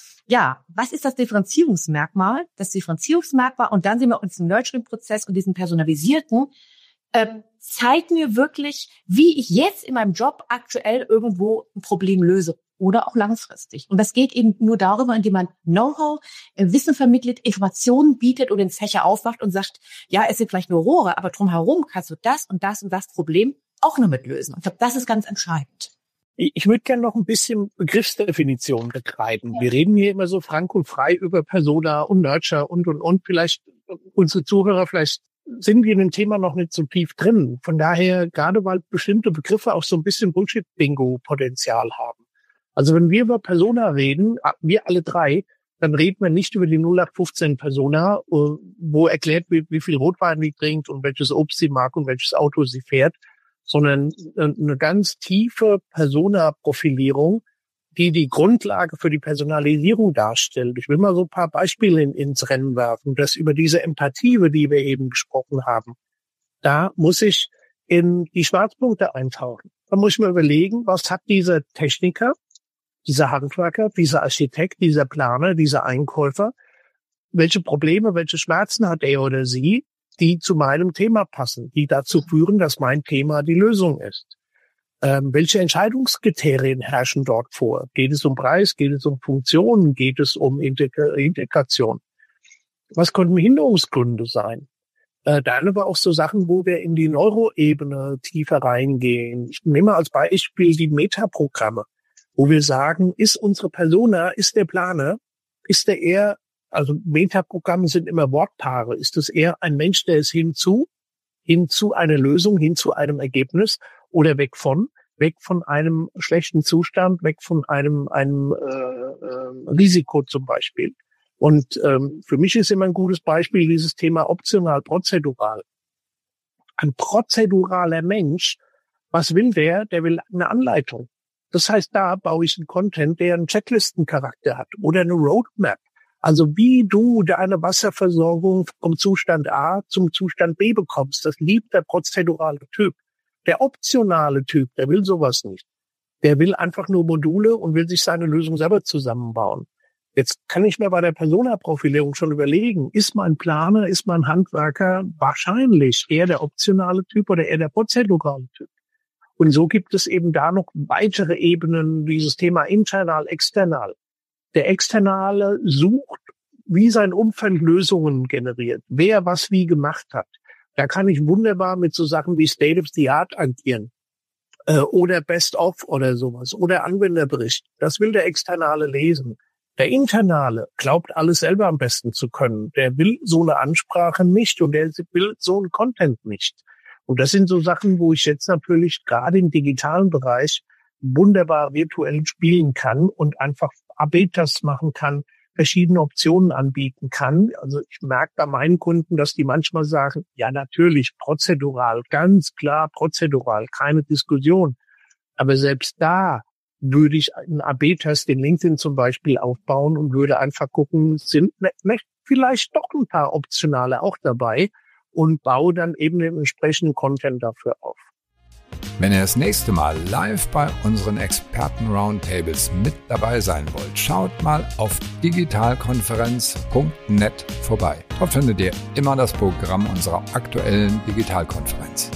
ja, was ist das Differenzierungsmerkmal? Das Differenzierungsmerkmal, und dann sind wir uns im Nurturing-Prozess und diesen personalisierten, ähm, zeigt mir wirklich, wie ich jetzt in meinem Job aktuell irgendwo ein Problem löse oder auch langfristig. Und das geht eben nur darüber, indem man Know-how, äh, Wissen vermittelt, Informationen bietet und den Fächer aufmacht und sagt, ja, es sind vielleicht nur Rohre, aber drumherum kannst du das und das und das Problem auch noch mit lösen. Und ich glaube, das ist ganz entscheidend. Ich würde gerne noch ein bisschen Begriffsdefinition betreiben. Ja. Wir reden hier immer so frank und frei über Persona und Nurture und, und, und. Vielleicht unsere Zuhörer, vielleicht sind wir in dem Thema noch nicht so tief drin. Von daher, gerade weil bestimmte Begriffe auch so ein bisschen Bullshit-Bingo-Potenzial haben. Also wenn wir über Persona reden, wir alle drei, dann reden wir nicht über die null acht fünfzehn Persona, wo erklärt wird, wie viel Rotwein sie trinkt und welches Obst sie mag und welches Auto sie fährt, sondern eine ganz tiefe Persona-Profilierung, die die Grundlage für die Personalisierung darstellt. Ich will mal so ein paar Beispiele in, ins Rennen werfen, dass über diese Empathie, über die wir eben gesprochen haben, da muss ich in die Schwarzpunkte eintauchen. Da muss ich mir überlegen, was hat dieser Techniker, dieser Handwerker, dieser Architekt, dieser Planer, dieser Einkäufer, welche Probleme, welche Schmerzen hat er oder sie, die zu meinem Thema passen, die dazu führen, dass mein Thema die Lösung ist. Ähm, welche Entscheidungskriterien herrschen dort vor? Geht es um Preis? Geht es um Funktionen? Geht es um Integ- Integration? Was könnten Hinderungsgründe sein? Äh, dann aber auch so Sachen, wo wir in die Neuroebene tiefer reingehen. Ich nehme als Beispiel die Metaprogramme, wo wir sagen, ist unsere Persona, ist der Planer, ist der eher, also Metaprogramme sind immer Wortpaare. Ist es eher ein Mensch, der es hinzu, hinzu einer Lösung, hin zu einem Ergebnis oder weg von, weg von einem schlechten Zustand, weg von einem, einem äh, äh, Risiko zum Beispiel. Und ähm, für mich ist immer ein gutes Beispiel dieses Thema optional, prozedural. Ein prozeduraler Mensch, was will der? Der will eine Anleitung. Das heißt, da baue ich einen Content, der einen Checklistencharakter hat oder eine Roadmap. Also wie du deine Wasserversorgung vom Zustand A zum Zustand B bekommst, das liebt der prozedurale Typ. Der optionale Typ, der will sowas nicht. Der will einfach nur Module und will sich seine Lösung selber zusammenbauen. Jetzt kann ich mir bei der Persona-Profilierung schon überlegen, ist mein Planer, ist mein Handwerker wahrscheinlich eher der optionale Typ oder eher der prozedurale Typ? Und so gibt es eben da noch weitere Ebenen, dieses Thema internal, external. Der Externe sucht, wie sein Umfeld Lösungen generiert, wer was wie gemacht hat. Da kann ich wunderbar mit so Sachen wie State of the Art agieren. Äh, oder Best of oder sowas. Oder Anwenderbericht. Das will der Externe lesen. Der Internale glaubt, alles selber am besten zu können. Der will so eine Ansprache nicht und der will so einen Content nicht. Und das sind so Sachen, wo ich jetzt natürlich gerade im digitalen Bereich wunderbar virtuell spielen kann und einfach A B-Tests machen kann, verschiedene Optionen anbieten kann. Also ich merke bei meinen Kunden, dass die manchmal sagen, ja natürlich, prozedural, ganz klar prozedural, keine Diskussion. Aber selbst da würde ich einen A B-Test in LinkedIn zum Beispiel aufbauen und würde einfach gucken, sind vielleicht doch ein paar Optionale auch dabei und baue dann eben den entsprechenden Content dafür auf. Wenn ihr das nächste Mal live bei unseren Experten-Roundtables mit dabei sein wollt, schaut mal auf digitalkonferenz punkt net vorbei. Dort findet ihr immer das Programm unserer aktuellen Digitalkonferenz.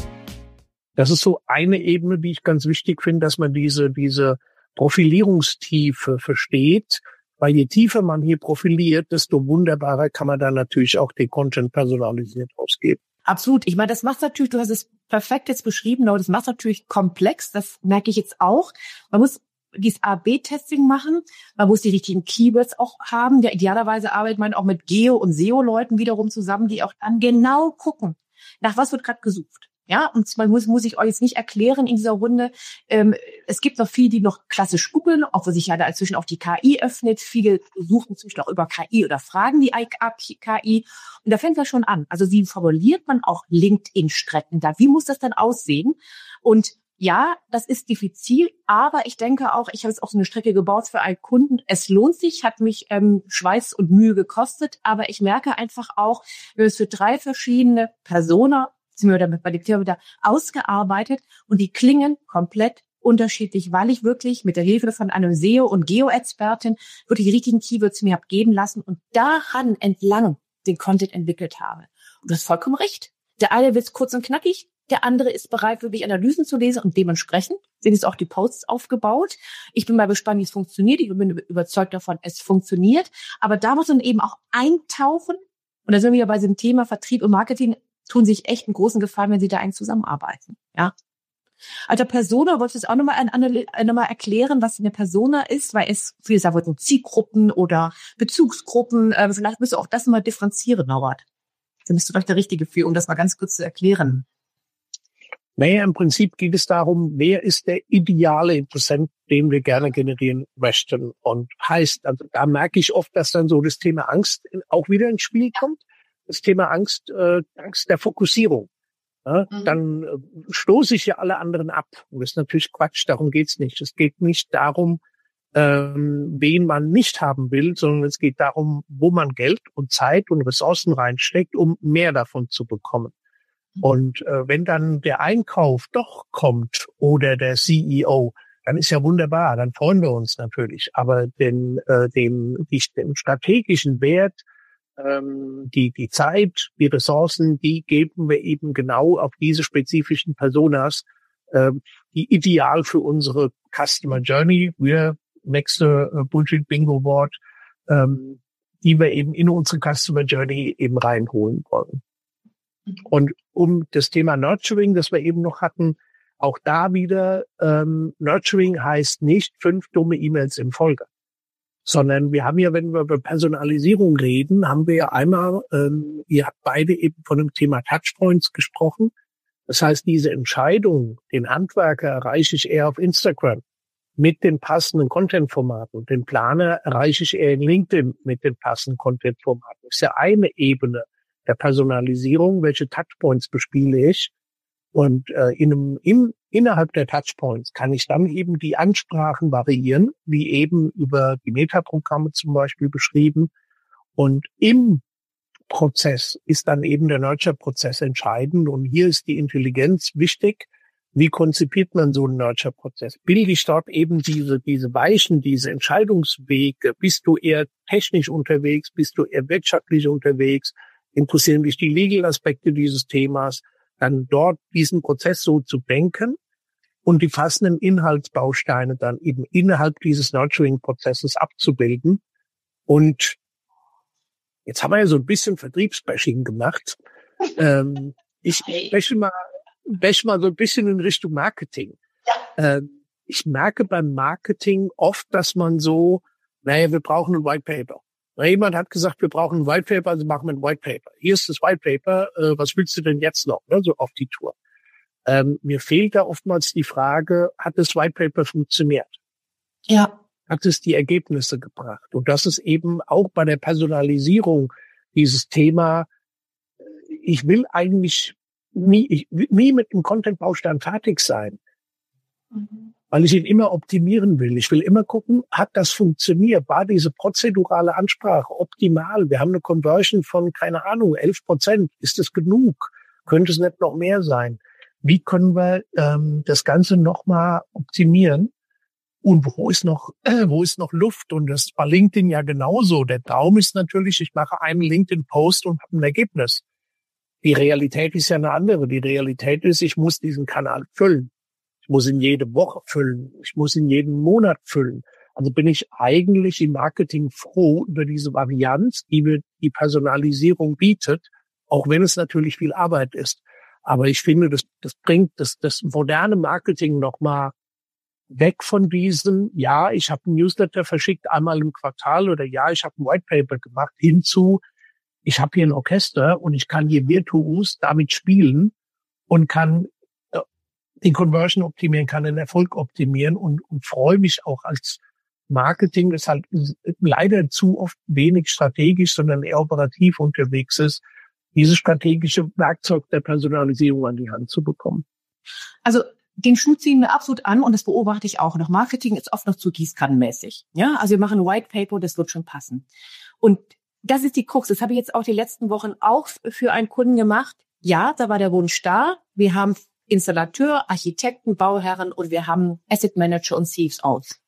Das ist so eine Ebene, die ich ganz wichtig finde, dass man diese diese Profilierungstiefe versteht, weil je tiefer man hier profiliert, desto wunderbarer kann man dann natürlich auch den Content personalisiert ausgeben. Absolut. Ich meine, das macht natürlich, du hast es perfekt jetzt beschrieben, aber das macht natürlich komplex. Das merke ich jetzt auch. Man muss dieses A B-Testing machen. Man muss die richtigen Keywords auch haben. Ja, idealerweise arbeitet man auch mit Geo- und S E O-Leuten wiederum zusammen, die auch dann genau gucken, nach was wird gerade gesucht. Ja, und man muss, muss ich euch jetzt nicht erklären in dieser Runde. Ähm, es gibt noch viele, die noch klassisch googeln, obwohl sich ja da inzwischen auch die K I öffnet. Viele suchen inzwischen auch über K I oder fragen die K I. Und da fängt das schon an. Also wie formuliert man auch LinkedIn-Strecken da? Wie muss das dann aussehen? Und ja, das ist diffizil, aber ich denke auch, ich habe jetzt auch so eine Strecke gebaut für einen Kunden. Es lohnt sich, hat mich ähm, Schweiß und Mühe gekostet, aber ich merke einfach auch, wenn es für drei verschiedene Personen sind wir damit bei dem Thema wieder ausgearbeitet und die klingen komplett unterschiedlich, weil ich wirklich mit der Hilfe von einem S E O- und Geo-Expertin wirklich die richtigen Keywords mir habe geben lassen und daran entlang den Content entwickelt habe. Und du hast vollkommen recht. Der eine will es kurz und knackig, der andere ist bereit, wirklich Analysen zu lesen und dementsprechend sind jetzt auch die Posts aufgebaut. Ich bin mal gespannt, wie es funktioniert. Ich bin überzeugt davon, es funktioniert. Aber da muss man eben auch eintauchen. Und da sind wir ja bei diesem Thema Vertrieb und Marketing, tun sich echt einen großen Gefallen, wenn sie da eng zusammenarbeiten. Ja. Alter Persona, wolltest du jetzt auch nochmal nochmal erklären, was eine Persona ist? Weil es, viele sagen, sind Zielgruppen oder Bezugsgruppen. Äh, vielleicht müsst du auch das mal differenzieren, Norbert. Dann bist du vielleicht der Richtige für, um das mal ganz kurz zu erklären. Naja, im Prinzip geht es darum, wer ist der ideale Interessent, den wir gerne generieren möchten. Und heißt, also da merke ich oft, dass dann so das Thema Angst auch wieder ins Spiel kommt. Das Thema Angst, äh, Angst der Fokussierung. Ja, mhm. Dann äh, stoße ich ja alle anderen ab. Und das ist natürlich Quatsch, darum geht's nicht. Es geht nicht darum, ähm, wen man nicht haben will, sondern es geht darum, wo man Geld und Zeit und Ressourcen reinsteckt, um mehr davon zu bekommen. Mhm. Und äh, wenn dann der Einkauf doch kommt oder der C E O, dann ist ja wunderbar, dann freuen wir uns natürlich. Aber den, äh, dem, die, den strategischen Wert, die die Zeit, die Ressourcen, die geben wir eben genau auf diese spezifischen Personas, die ideal für unsere Customer Journey, wir nächste Bullshit-Bingo-Wort, die wir eben in unsere Customer Journey eben reinholen wollen. Und um das Thema Nurturing, das wir eben noch hatten, auch da wieder, ähm, Nurturing heißt nicht fünf dumme E-Mails in Folge. Sondern wir haben ja, wenn wir über Personalisierung reden, haben wir ja einmal, ähm, ihr habt beide eben von dem Thema Touchpoints gesprochen. Das heißt, diese Entscheidung, den Handwerker erreiche ich eher auf Instagram mit den passenden Content-Formaten. Den Planer erreiche ich eher in LinkedIn mit den passenden Content-Formaten. Das ist ja eine Ebene der Personalisierung. Welche Touchpoints bespiele ich? Und äh, in einem, in, innerhalb der Touchpoints kann ich dann eben die Ansprachen variieren, wie eben über die Metaprogramme zum Beispiel beschrieben. Und im Prozess ist dann eben der Nurture-Prozess entscheidend. Und hier ist die Intelligenz wichtig. Wie konzipiert man so einen Nurture-Prozess? Bilde ich dort eben diese, diese Weichen, diese Entscheidungswege? Bist du eher technisch unterwegs? Bist du eher wirtschaftlich unterwegs? Interessieren dich die Legal-Aspekte dieses Themas? Dann dort diesen Prozess so zu denken und die passenden Inhaltsbausteine dann eben innerhalb dieses Nurturing-Prozesses abzubilden. Und jetzt haben wir ja so ein bisschen Vertriebsbashing gemacht. ähm, Ich spreche mal, spreche mal so ein bisschen in Richtung Marketing. Ja. Ähm, ich merke beim Marketing oft, dass man so, naja, wir brauchen ein White Paper. Na, jemand hat gesagt, wir brauchen ein White Paper, also machen wir ein White Paper. Hier ist das White Paper, äh, was willst du denn jetzt noch, ne, so auf die Tour? Ähm, mir fehlt da oftmals die Frage, hat das White Paper funktioniert? Ja. Hat es die Ergebnisse gebracht? Und das ist eben auch bei der Personalisierung dieses Thema. Ich will eigentlich nie, ich, nie mit dem Content-Baustein fertig sein, mhm. weil ich ihn immer optimieren will. Ich will immer gucken, hat das funktioniert? War diese prozedurale Ansprache optimal? Wir haben eine Conversion von, keine Ahnung, elf Prozent. Ist das genug? Könnte es nicht noch mehr sein? Wie können wir ähm, das Ganze nochmal optimieren? Und wo ist noch, äh, wo ist noch Luft? Und das bei LinkedIn ja genauso. Der Traum ist natürlich, ich mache einen LinkedIn-Post und habe ein Ergebnis. Die Realität ist ja eine andere. Die Realität ist, ich muss diesen Kanal füllen. Ich muss ihn jede Woche füllen. Ich muss ihn jeden Monat füllen. Also bin ich eigentlich im Marketing froh über diese Varianz, die mir die Personalisierung bietet, auch wenn es natürlich viel Arbeit ist. Aber ich finde, das, das bringt das, das moderne Marketing nochmal weg von diesem, ja, ich habe ein Newsletter verschickt einmal im Quartal oder ja, ich habe ein White Paper gemacht, hinzu, ich habe hier ein Orchester und ich kann hier virtuos damit spielen und kann äh, den Conversion optimieren, kann den Erfolg optimieren und, und freue mich auch als Marketing, das halt leider zu oft wenig strategisch, sondern eher operativ unterwegs ist, dieses strategische Werkzeug der Personalisierung an die Hand zu bekommen. Also den Schuh ziehen wir absolut an und das beobachte ich auch noch. Marketing ist oft noch zu gießkannenmäßig. Ja, also wir machen ein White Paper, das wird schon passen. Und das ist die Krux. Das habe ich jetzt auch die letzten Wochen auch für einen Kunden gemacht. Ja, da war der Wunsch da. Wir haben Installateur, Architekten, Bauherren und wir haben Asset Manager und C F Os.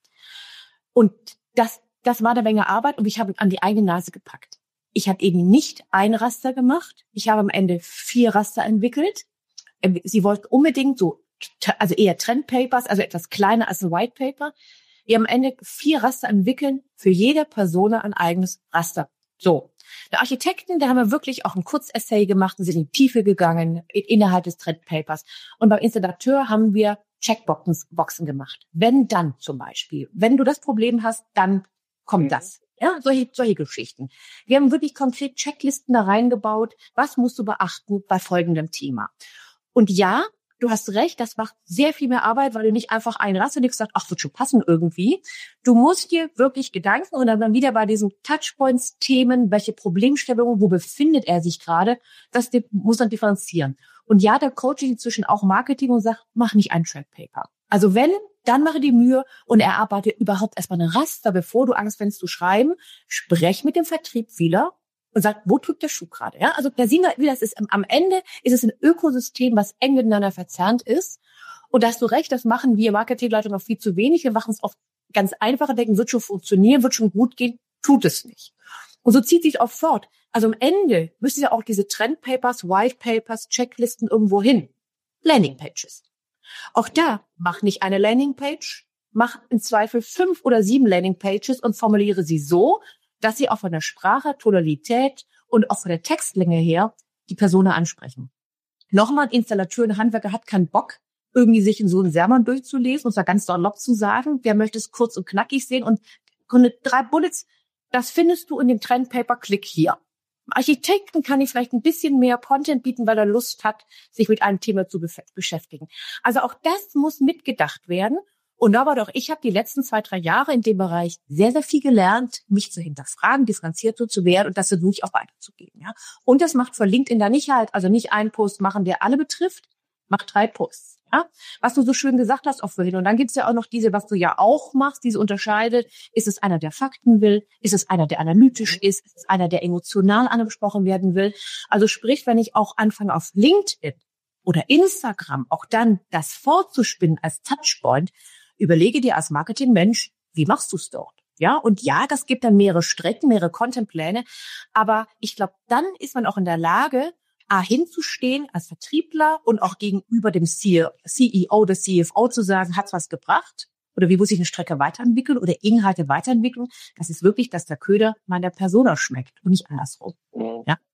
Und das, das war eine Menge Arbeit und ich habe an die eigene Nase gepackt. Ich habe eben nicht ein Raster gemacht. Ich habe am Ende vier Raster entwickelt. Sie wollten unbedingt so, also eher Trendpapers, also etwas kleiner als ein White Paper. Wir haben am Ende vier Raster entwickeln, für jede Person ein eigenes Raster. So. Der Architekten, da haben wir wirklich auch ein Kurzessay gemacht und sind in die Tiefe gegangen innerhalb des Trendpapers. Und beim Installateur haben wir Checkboxen Boxen gemacht. Wenn dann zum Beispiel, wenn du das Problem hast, dann kommt mhm. das. Ja, solche, solche Geschichten. Wir haben wirklich konkret Checklisten da reingebaut. Was musst du beachten bei folgendem Thema? Und ja, du hast recht, das macht sehr viel mehr Arbeit, weil du nicht einfach ein Raster nimmst und sagst, ach, wird schon passen irgendwie. Du musst dir wirklich Gedanken und dann wieder bei diesen Touchpoints-Themen, welche Problemstellungen, wo befindet er sich gerade, das muss dann differenzieren. Und ja, da coache ich inzwischen auch Marketing und sage, mach nicht ein Trackpaper. Also wenn, dann mache die Mühe und erarbeite überhaupt erstmal eine Raster, bevor du Angst fängst zu schreiben. Sprech mit dem Vertriebswieler und sag, wo drückt der Schuh gerade? Ja, also da sehen wir, wie das ist. Am Ende ist es ein Ökosystem, was eng miteinander verzahnt ist. Und da hast du recht, das machen wir Marketingleiter noch viel zu wenig. Wir machen es oft ganz einfach, denken, wird schon funktionieren, wird schon gut gehen, tut es nicht. Und so zieht sich auch fort. Also am Ende müssen ja auch diese Trendpapers, White Papers, Checklisten irgendwo hin. Landingpages. Auch da, mach nicht eine Landingpage, mach im Zweifel fünf oder sieben Landingpages und formuliere sie so, dass sie auch von der Sprache, Tonalität und auch von der Textlänge her die Person ansprechen. Nochmal, ein Installateur, ein Handwerker hat keinen Bock, irgendwie sich in so einen Sermon durchzulesen und zwar ganz salopp zu sagen. Der möchte es kurz und knackig sehen und drei Bullets, das findest du in dem Trendpaper, klick hier. Architekten kann ich vielleicht ein bisschen mehr Content bieten, weil er Lust hat, sich mit einem Thema zu beschäftigen. Also auch das muss mitgedacht werden. Und aber doch, ich habe die letzten zwei, drei Jahre in dem Bereich sehr, sehr viel gelernt, mich zu hinterfragen, differenziert so zu werden und das versuche ich auch weiterzugeben. Ja. Und das macht für LinkedIn da nicht halt, also nicht einen Post machen, der alle betrifft, macht drei Posts. Ja, was du so schön gesagt hast auch vorhin. Und dann gibt's ja auch noch diese, was du ja auch machst, diese unterscheidet. Ist es einer, der Fakten will? Ist es einer, der analytisch ist? Ist es einer, der emotional angesprochen werden will? Also sprich, wenn ich auch anfange auf LinkedIn oder Instagram auch dann das vorzuspinnen als Touchpoint, überlege dir als Marketingmensch, wie machst du's dort? Ja, und ja, das gibt dann mehrere Strecken, mehrere Contentpläne. Aber ich glaube, dann ist man auch in der Lage, A, hinzustehen als Vertriebler und auch gegenüber dem C E O, des C F O zu sagen, hat's was gebracht? Oder wie muss ich eine Strecke weiterentwickeln oder Inhalte weiterentwickeln? Das ist wirklich, dass der Köder meiner Persona schmeckt und nicht andersrum. Ja.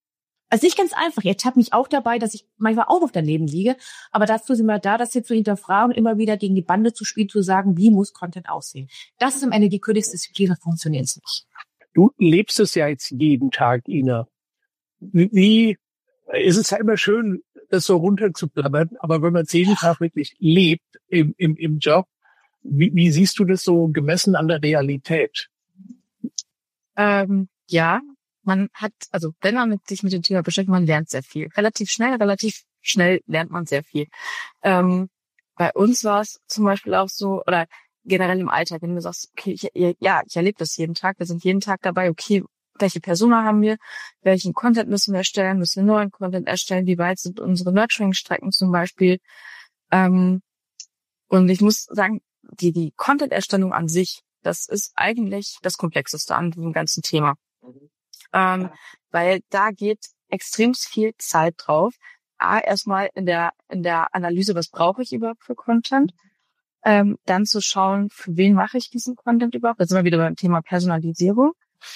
Also nicht ganz einfach. Ihr tappt mich auch dabei, dass ich manchmal auch noch daneben liege. Aber dazu sind wir da, das hier zu hinterfragen, immer wieder gegen die Bande zu spielen, zu sagen, wie muss Content aussehen. Das ist am Ende die Königsdisziplin, das funktioniert nicht. Du lebst es ja jetzt jeden Tag, Ina. Wie, wie ist es ja immer schön, das so runterzublabbern, aber wenn man es jeden Tag wirklich lebt im, im, im Job, wie, wie siehst du das so gemessen an der Realität? Ähm, ja. Man hat, also wenn man mit, sich mit dem Thema beschäftigt, man lernt sehr viel. Relativ schnell, relativ schnell lernt man sehr viel. Ähm, bei uns war es zum Beispiel auch so, oder generell im Alltag, wenn du sagst, okay, ich, ja, ich erlebe das jeden Tag, wir sind jeden Tag dabei, okay, welche Persona haben wir, welchen Content müssen wir erstellen, müssen wir neuen Content erstellen, wie weit sind unsere Nurturing-Strecken zum Beispiel. Ähm, und ich muss sagen, die, die Content-Erstellung an sich, das ist eigentlich das Komplexeste an dem ganzen Thema. Ähm, weil da geht extrem viel Zeit drauf. A, erstmal in der in der Analyse, was brauche ich überhaupt für Content? Ähm, dann zu schauen, für wen mache ich diesen Content überhaupt? Da sind wir wieder beim Thema Personalisierung.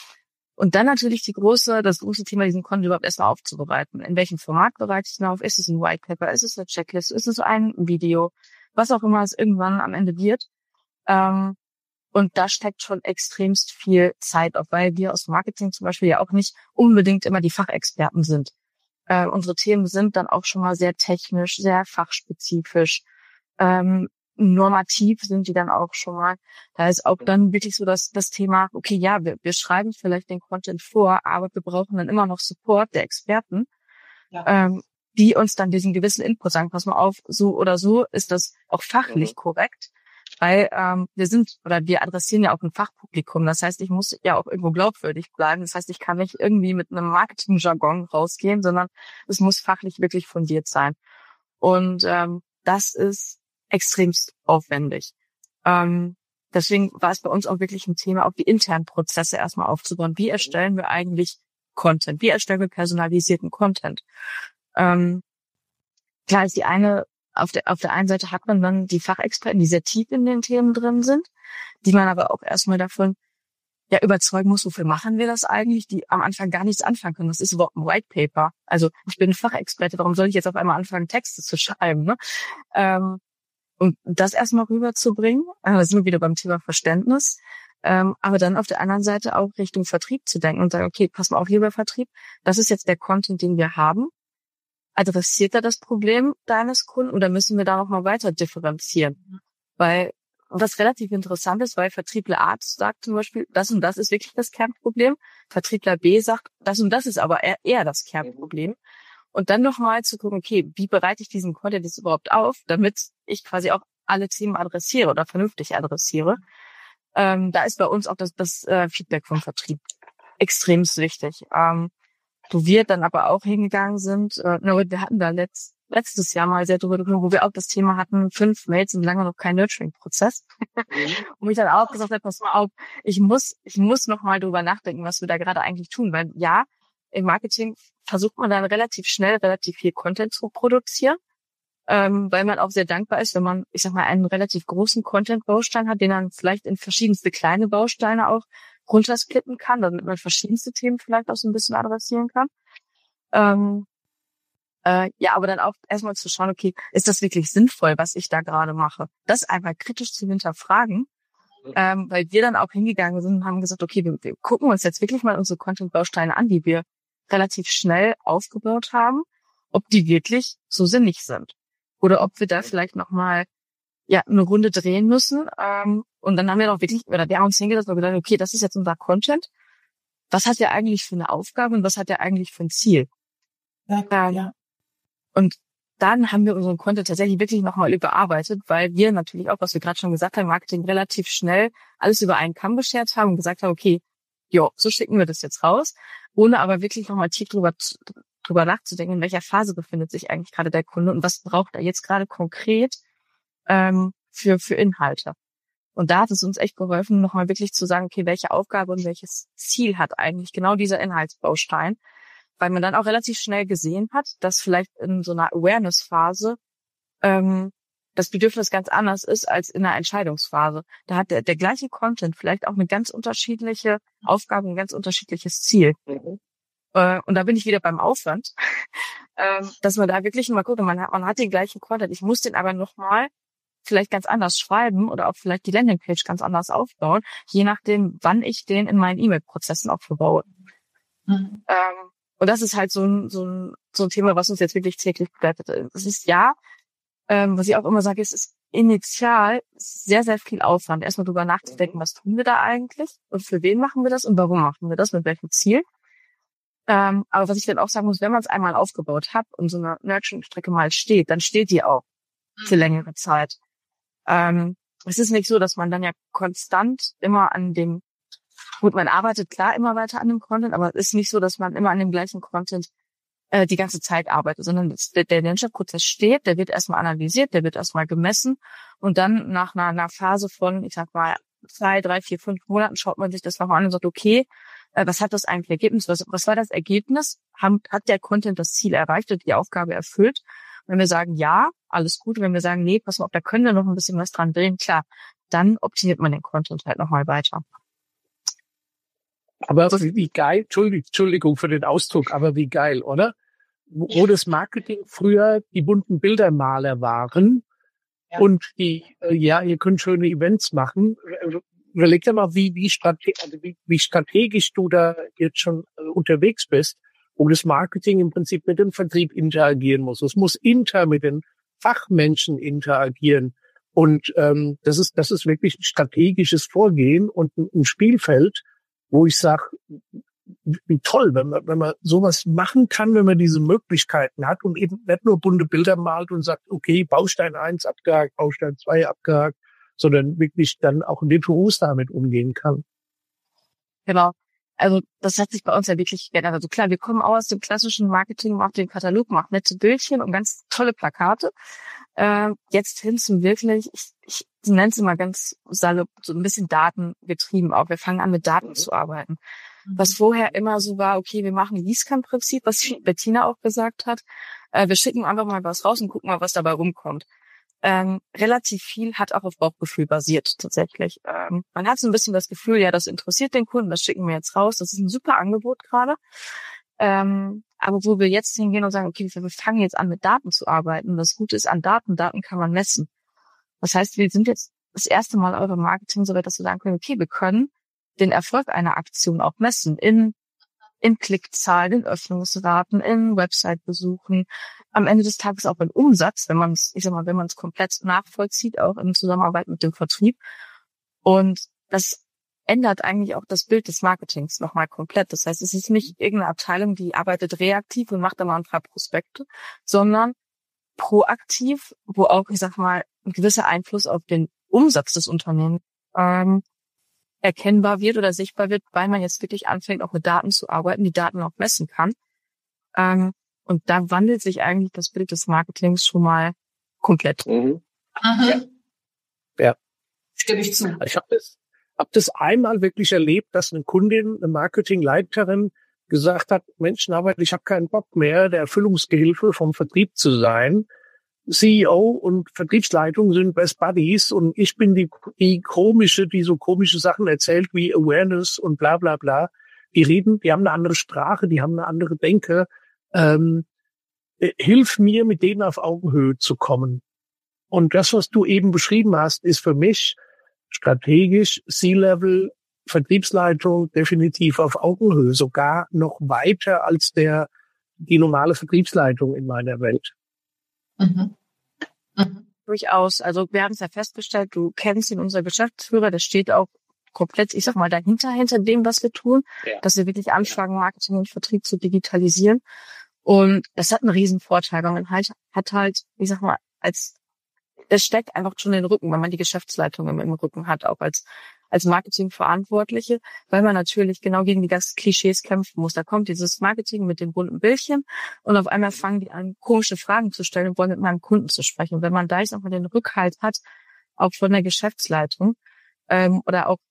Und dann natürlich die große, das große Thema, diesen Content überhaupt erstmal aufzubereiten. In welchem Format bereite ich ihn auf? Ist es ein White Paper? Ist es eine Checklist? Ist es ein Video? Was auch immer es irgendwann am Ende wird. Ähm, Und da steckt schon extremst viel Zeit auf, weil wir aus Marketing zum Beispiel ja auch nicht unbedingt immer die Fachexperten sind. Äh, unsere Themen sind dann auch schon mal sehr technisch, sehr fachspezifisch. Ähm, normativ sind die dann auch schon mal. Da ist auch dann wirklich so das, das Thema, okay, ja, wir, wir schreiben vielleicht den Content vor, aber wir brauchen dann immer noch Support der Experten, ja. ähm, die uns dann diesen gewissen Input sagen, pass mal auf, so oder so ist das auch fachlich mhm. korrekt. Weil ähm, wir sind oder wir adressieren ja auch ein Fachpublikum. Das heißt, ich muss ja auch irgendwo glaubwürdig bleiben. Das heißt, ich kann nicht irgendwie mit einem Marketing-Jargon rausgehen, sondern es muss fachlich wirklich fundiert sein. Und ähm, das ist extremst aufwendig. Ähm, deswegen war es bei uns auch wirklich ein Thema, auch die internen Prozesse erstmal aufzubauen. Wie erstellen wir eigentlich Content? Wie erstellen wir personalisierten Content? Ähm, klar ist die eine Auf der, auf der einen Seite hat man dann die Fachexperten, die sehr tief in den Themen drin sind, die man aber auch erstmal davon ja überzeugen muss, wofür machen wir das eigentlich, die am Anfang gar nichts anfangen können. Das ist überhaupt ein White Paper. Also ich bin ein Fachexperte, warum soll ich jetzt auf einmal anfangen, Texte zu schreiben? Ne? Ähm, und das erstmal rüberzubringen, äh, da sind wir wieder beim Thema Verständnis, ähm, aber dann auf der anderen Seite auch Richtung Vertrieb zu denken und sagen, okay, pass mal auf hier bei Vertrieb, das ist jetzt der Content, den wir haben. Adressiert er das Problem deines Kunden oder müssen wir da noch mal weiter differenzieren? Weil, was relativ interessant ist, weil Vertriebler A sagt zum Beispiel, das und das ist wirklich das Kernproblem. Vertriebler B sagt, das und das ist aber eher, eher das Kernproblem. Und dann noch mal zu gucken, okay, wie bereite ich diesen Content jetzt überhaupt auf, damit ich quasi auch alle Themen adressiere oder vernünftig adressiere. Ähm, da ist bei uns auch das, das äh, Feedback vom Vertrieb extrem wichtig. Ähm, Wo wir dann aber auch hingegangen sind, äh, wir hatten da letzt, letztes Jahr mal sehr drüber gesprochen, wo wir auch das Thema hatten, fünf Mails und lange noch kein Nurturing-Prozess. Und ich dann auch gesagt habe, pass mal auf, ich muss, ich muss noch mal drüber nachdenken, was wir da gerade eigentlich tun. Weil ja, im Marketing versucht man dann relativ schnell, relativ viel Content zu produzieren, ähm, weil man auch sehr dankbar ist, wenn man, ich sag mal, einen relativ großen Content-Baustein hat, den dann vielleicht in verschiedenste kleine Bausteine auch runtersplitten kann, damit man verschiedenste Themen vielleicht auch so ein bisschen adressieren kann. Ähm, äh, ja, aber dann auch erstmal zu schauen, okay, ist das wirklich sinnvoll, was ich da gerade mache? Das einfach kritisch zu hinterfragen, ähm, weil wir dann auch hingegangen sind und haben gesagt, okay, wir, wir gucken uns jetzt wirklich mal unsere Content-Bausteine an, die wir relativ schnell aufgebaut haben, ob die wirklich so sinnig sind. Oder ob wir da vielleicht nochmal ja, eine Runde drehen müssen. Ähm, und dann haben wir doch wirklich, oder wir haben uns hingesetzt und gedacht, okay, das ist jetzt unser Content. Was hat der eigentlich für eine Aufgabe und was hat der eigentlich für ein Ziel? Ja, ähm, ja. Und dann haben wir unseren Content tatsächlich wirklich nochmal überarbeitet, weil wir natürlich auch, was wir gerade schon gesagt haben, Marketing relativ schnell alles über einen Kamm geschert haben und gesagt haben, okay, jo, so schicken wir das jetzt raus, ohne aber wirklich nochmal tief drüber, drüber nachzudenken, in welcher Phase befindet sich eigentlich gerade der Kunde und was braucht er jetzt gerade konkret ähm, für für Inhalte. Und da hat es uns echt geholfen, nochmal wirklich zu sagen, okay, welche Aufgabe und welches Ziel hat eigentlich genau dieser Inhaltsbaustein, weil man dann auch relativ schnell gesehen hat, dass vielleicht in so einer Awareness-Phase ähm, das Bedürfnis ganz anders ist als in einer Entscheidungsphase. Da hat der, der gleiche Content vielleicht auch eine ganz unterschiedliche Aufgabe, ein ganz unterschiedliches Ziel. Äh, und da bin ich wieder beim Aufwand, ähm, dass man da wirklich mal guckt, man hat, man hat den gleichen Content, ich muss den aber nochmal vielleicht ganz anders schreiben oder auch vielleicht die Landingpage ganz anders aufbauen, je nachdem, wann ich den in meinen E-Mail-Prozessen auch verbaue. Mhm. Ähm, und das ist halt so ein, so ein, so ein Thema, was uns jetzt wirklich täglich begleitet. Es ist ja, ähm, was ich auch immer sage, es ist initial sehr, sehr viel Aufwand, erstmal drüber nachzudenken, was tun wir da eigentlich und für wen machen wir das und warum machen wir das, mit welchem Ziel. Ähm, aber was ich dann auch sagen muss, wenn man es einmal aufgebaut hat und so eine Nurturing-Strecke mal steht, dann steht die auch für längere Zeit. Ähm, es ist nicht so, dass man dann ja konstant immer an dem, gut, man arbeitet klar immer weiter an dem Content, aber es ist nicht so, dass man immer an dem gleichen Content äh, die ganze Zeit arbeitet, sondern das, der, der Lernprozess steht, der wird erstmal analysiert, der wird erstmal gemessen und dann nach einer, einer Phase von, ich sag mal, zwei, drei, vier, fünf Monaten schaut man sich das nochmal an und sagt, okay, äh, was hat das eigentlich Ergebnis? Was, was war das Ergebnis? Haben, hat der Content das Ziel erreicht und die Aufgabe erfüllt? Wenn wir sagen, ja, alles gut. Wenn wir sagen, nee, pass mal auf, da können wir noch ein bisschen was dran drehen, klar, dann optimiert man den Content halt nochmal weiter. Aber wie geil, Entschuldigung, Entschuldigung für den Ausdruck, aber wie geil, oder? Wo, wo das Marketing früher die bunten Bildermaler waren ja. und die, äh, ja, ihr könnt schöne Events machen. Überleg dir mal, wie, wie, strate- also wie, wie strategisch du da jetzt schon äh, unterwegs bist, wo das Marketing im Prinzip mit dem Vertrieb interagieren muss. Es muss inter mit den Fachmenschen interagieren. Und ähm, das ist das ist wirklich ein strategisches Vorgehen und ein, ein Spielfeld, wo ich sage, wie toll, wenn man wenn man sowas machen kann, wenn man diese Möglichkeiten hat und eben nicht nur bunte Bilder malt und sagt, okay, Baustein eins abgehakt, Baustein zwei abgehakt, sondern wirklich dann auch virtuos damit umgehen kann. Genau. Also das hat sich bei uns ja wirklich geändert. Also klar, wir kommen auch aus dem klassischen Marketing, macht den Katalog, macht nette Bildchen und ganz tolle Plakate. Äh, jetzt hin zum wirklich, ich, ich nenne es immer ganz salopp, so ein bisschen datengetrieben auch. Wir fangen an, mit Daten zu arbeiten. Mhm. Was vorher immer so war, okay, wir machen Gießkannenprinzip, was Bettina auch gesagt hat. Äh, wir schicken einfach mal was raus und gucken mal, was dabei rumkommt. Ähm, relativ viel hat auch auf Bauchgefühl basiert, tatsächlich. Ähm, man hat so ein bisschen das Gefühl, ja, das interessiert den Kunden, das schicken wir jetzt raus. Das ist ein super Angebot gerade. Ähm, aber wo wir jetzt hingehen und sagen, okay, wir fangen jetzt an, mit Daten zu arbeiten. Das Gute ist an Daten, Daten kann man messen. Das heißt, wir sind jetzt das erste Mal eure Marketing so weit, dass wir sagen können, okay, wir können den Erfolg einer Aktion auch messen in in Klickzahlen, in Öffnungsraten, in Website-Besuchen, am Ende des Tages auch in Umsatz, wenn man es, ich sag mal, wenn man es komplett nachvollzieht, auch in Zusammenarbeit mit dem Vertrieb. Und das ändert eigentlich auch das Bild des Marketings nochmal komplett. Das heißt, es ist nicht irgendeine Abteilung, die arbeitet reaktiv und macht da mal ein paar Prospekte, sondern proaktiv, wo auch, ich sag mal, ein gewisser Einfluss auf den Umsatz des Unternehmens ähm, erkennbar wird oder sichtbar wird, weil man jetzt wirklich anfängt, auch mit Daten zu arbeiten, die Daten auch messen kann. Ähm, und da wandelt sich eigentlich das Bild des Marketings schon mal komplett. Mhm. Ja. ja. Stimme ich zu. Ich habe das, hab das einmal wirklich erlebt, dass eine Kundin, eine Marketingleiterin gesagt hat, Mensch, Norbert, ich habe keinen Bock mehr, der Erfüllungsgehilfe vom Vertrieb zu sein. C E O und Vertriebsleitung sind Best Buddies und ich bin die, die komische, die so komische Sachen erzählt wie Awareness und bla bla bla. Die reden, die haben eine andere Sprache, die haben eine andere Denke. Ähm, äh, hilf mir, mit denen auf Augenhöhe zu kommen. Und das, was du eben beschrieben hast, ist für mich strategisch C-Level, Vertriebsleitung definitiv auf Augenhöhe, sogar noch weiter als der die normale Vertriebsleitung in meiner Welt. Mhm. Mhm. Durchaus. Also wir haben es ja festgestellt, du kennst ihn, unser Geschäftsführer, der steht auch komplett, ich sag mal, dahinter, hinter dem, was wir tun, ja. Dass wir wirklich anfangen, Marketing und Vertrieb zu digitalisieren. Und das hat einen riesen Vorteil, weil man halt, hat halt, ich sag mal, als, das steckt einfach schon in den Rücken, wenn man die Geschäftsleitung im, im Rücken hat, auch als als Marketingverantwortliche, weil man natürlich genau gegen die ganzen Klischees kämpfen muss. Da kommt dieses Marketing mit den bunten Bildchen und auf einmal fangen die an, komische Fragen zu stellen und wollen mit meinem Kunden zu sprechen. Und wenn man da jetzt auch mal den Rückhalt hat, auch von der Geschäftsleitung ähm, oder auch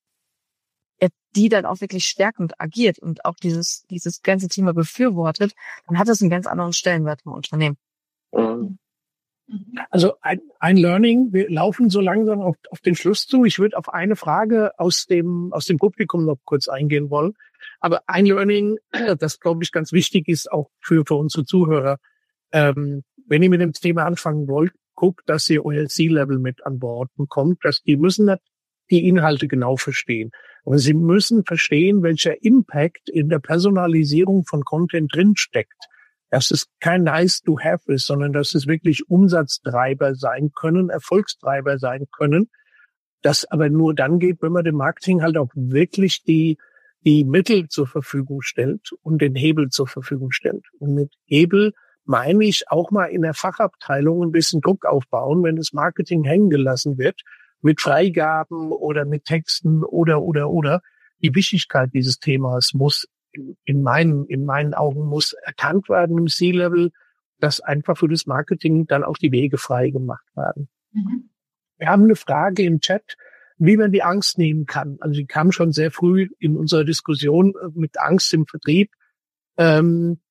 die dann auch wirklich stärkend agiert und auch dieses dieses ganze Thema befürwortet, dann hat das einen ganz anderen Stellenwert im Unternehmen. Mhm. Also ein, ein Learning, wir laufen so langsam auf, auf den Schluss zu. Ich würde auf eine Frage aus dem, aus dem Publikum noch kurz eingehen wollen. Aber ein Learning, das glaube ich ganz wichtig ist, auch für, für unsere Zuhörer. Ähm, wenn ihr mit dem Thema anfangen wollt, guckt, dass ihr euer C-Level mit an Bord bekommt, dass die müssen nicht die Inhalte genau verstehen. Aber sie müssen verstehen, welcher Impact in der Personalisierung von Content drinsteckt. Dass es kein nice to have ist, sondern dass es wirklich Umsatztreiber sein können, Erfolgstreiber sein können. Das aber nur dann geht, wenn man dem Marketing halt auch wirklich die, die Mittel zur Verfügung stellt und den Hebel zur Verfügung stellt. Und mit Hebel meine ich auch mal in der Fachabteilung ein bisschen Druck aufbauen, wenn das Marketing hängen gelassen wird, mit Freigaben oder mit Texten oder, oder, oder. Die Wichtigkeit dieses Themas muss in meinen, in meinen Augen muss erkannt werden im C-Level, dass einfach für das Marketing dann auch die Wege frei gemacht werden. Mhm. Wir haben eine Frage im Chat, wie man die Angst nehmen kann. Also die kam schon sehr früh in unserer Diskussion mit Angst im Vertrieb. Ähm,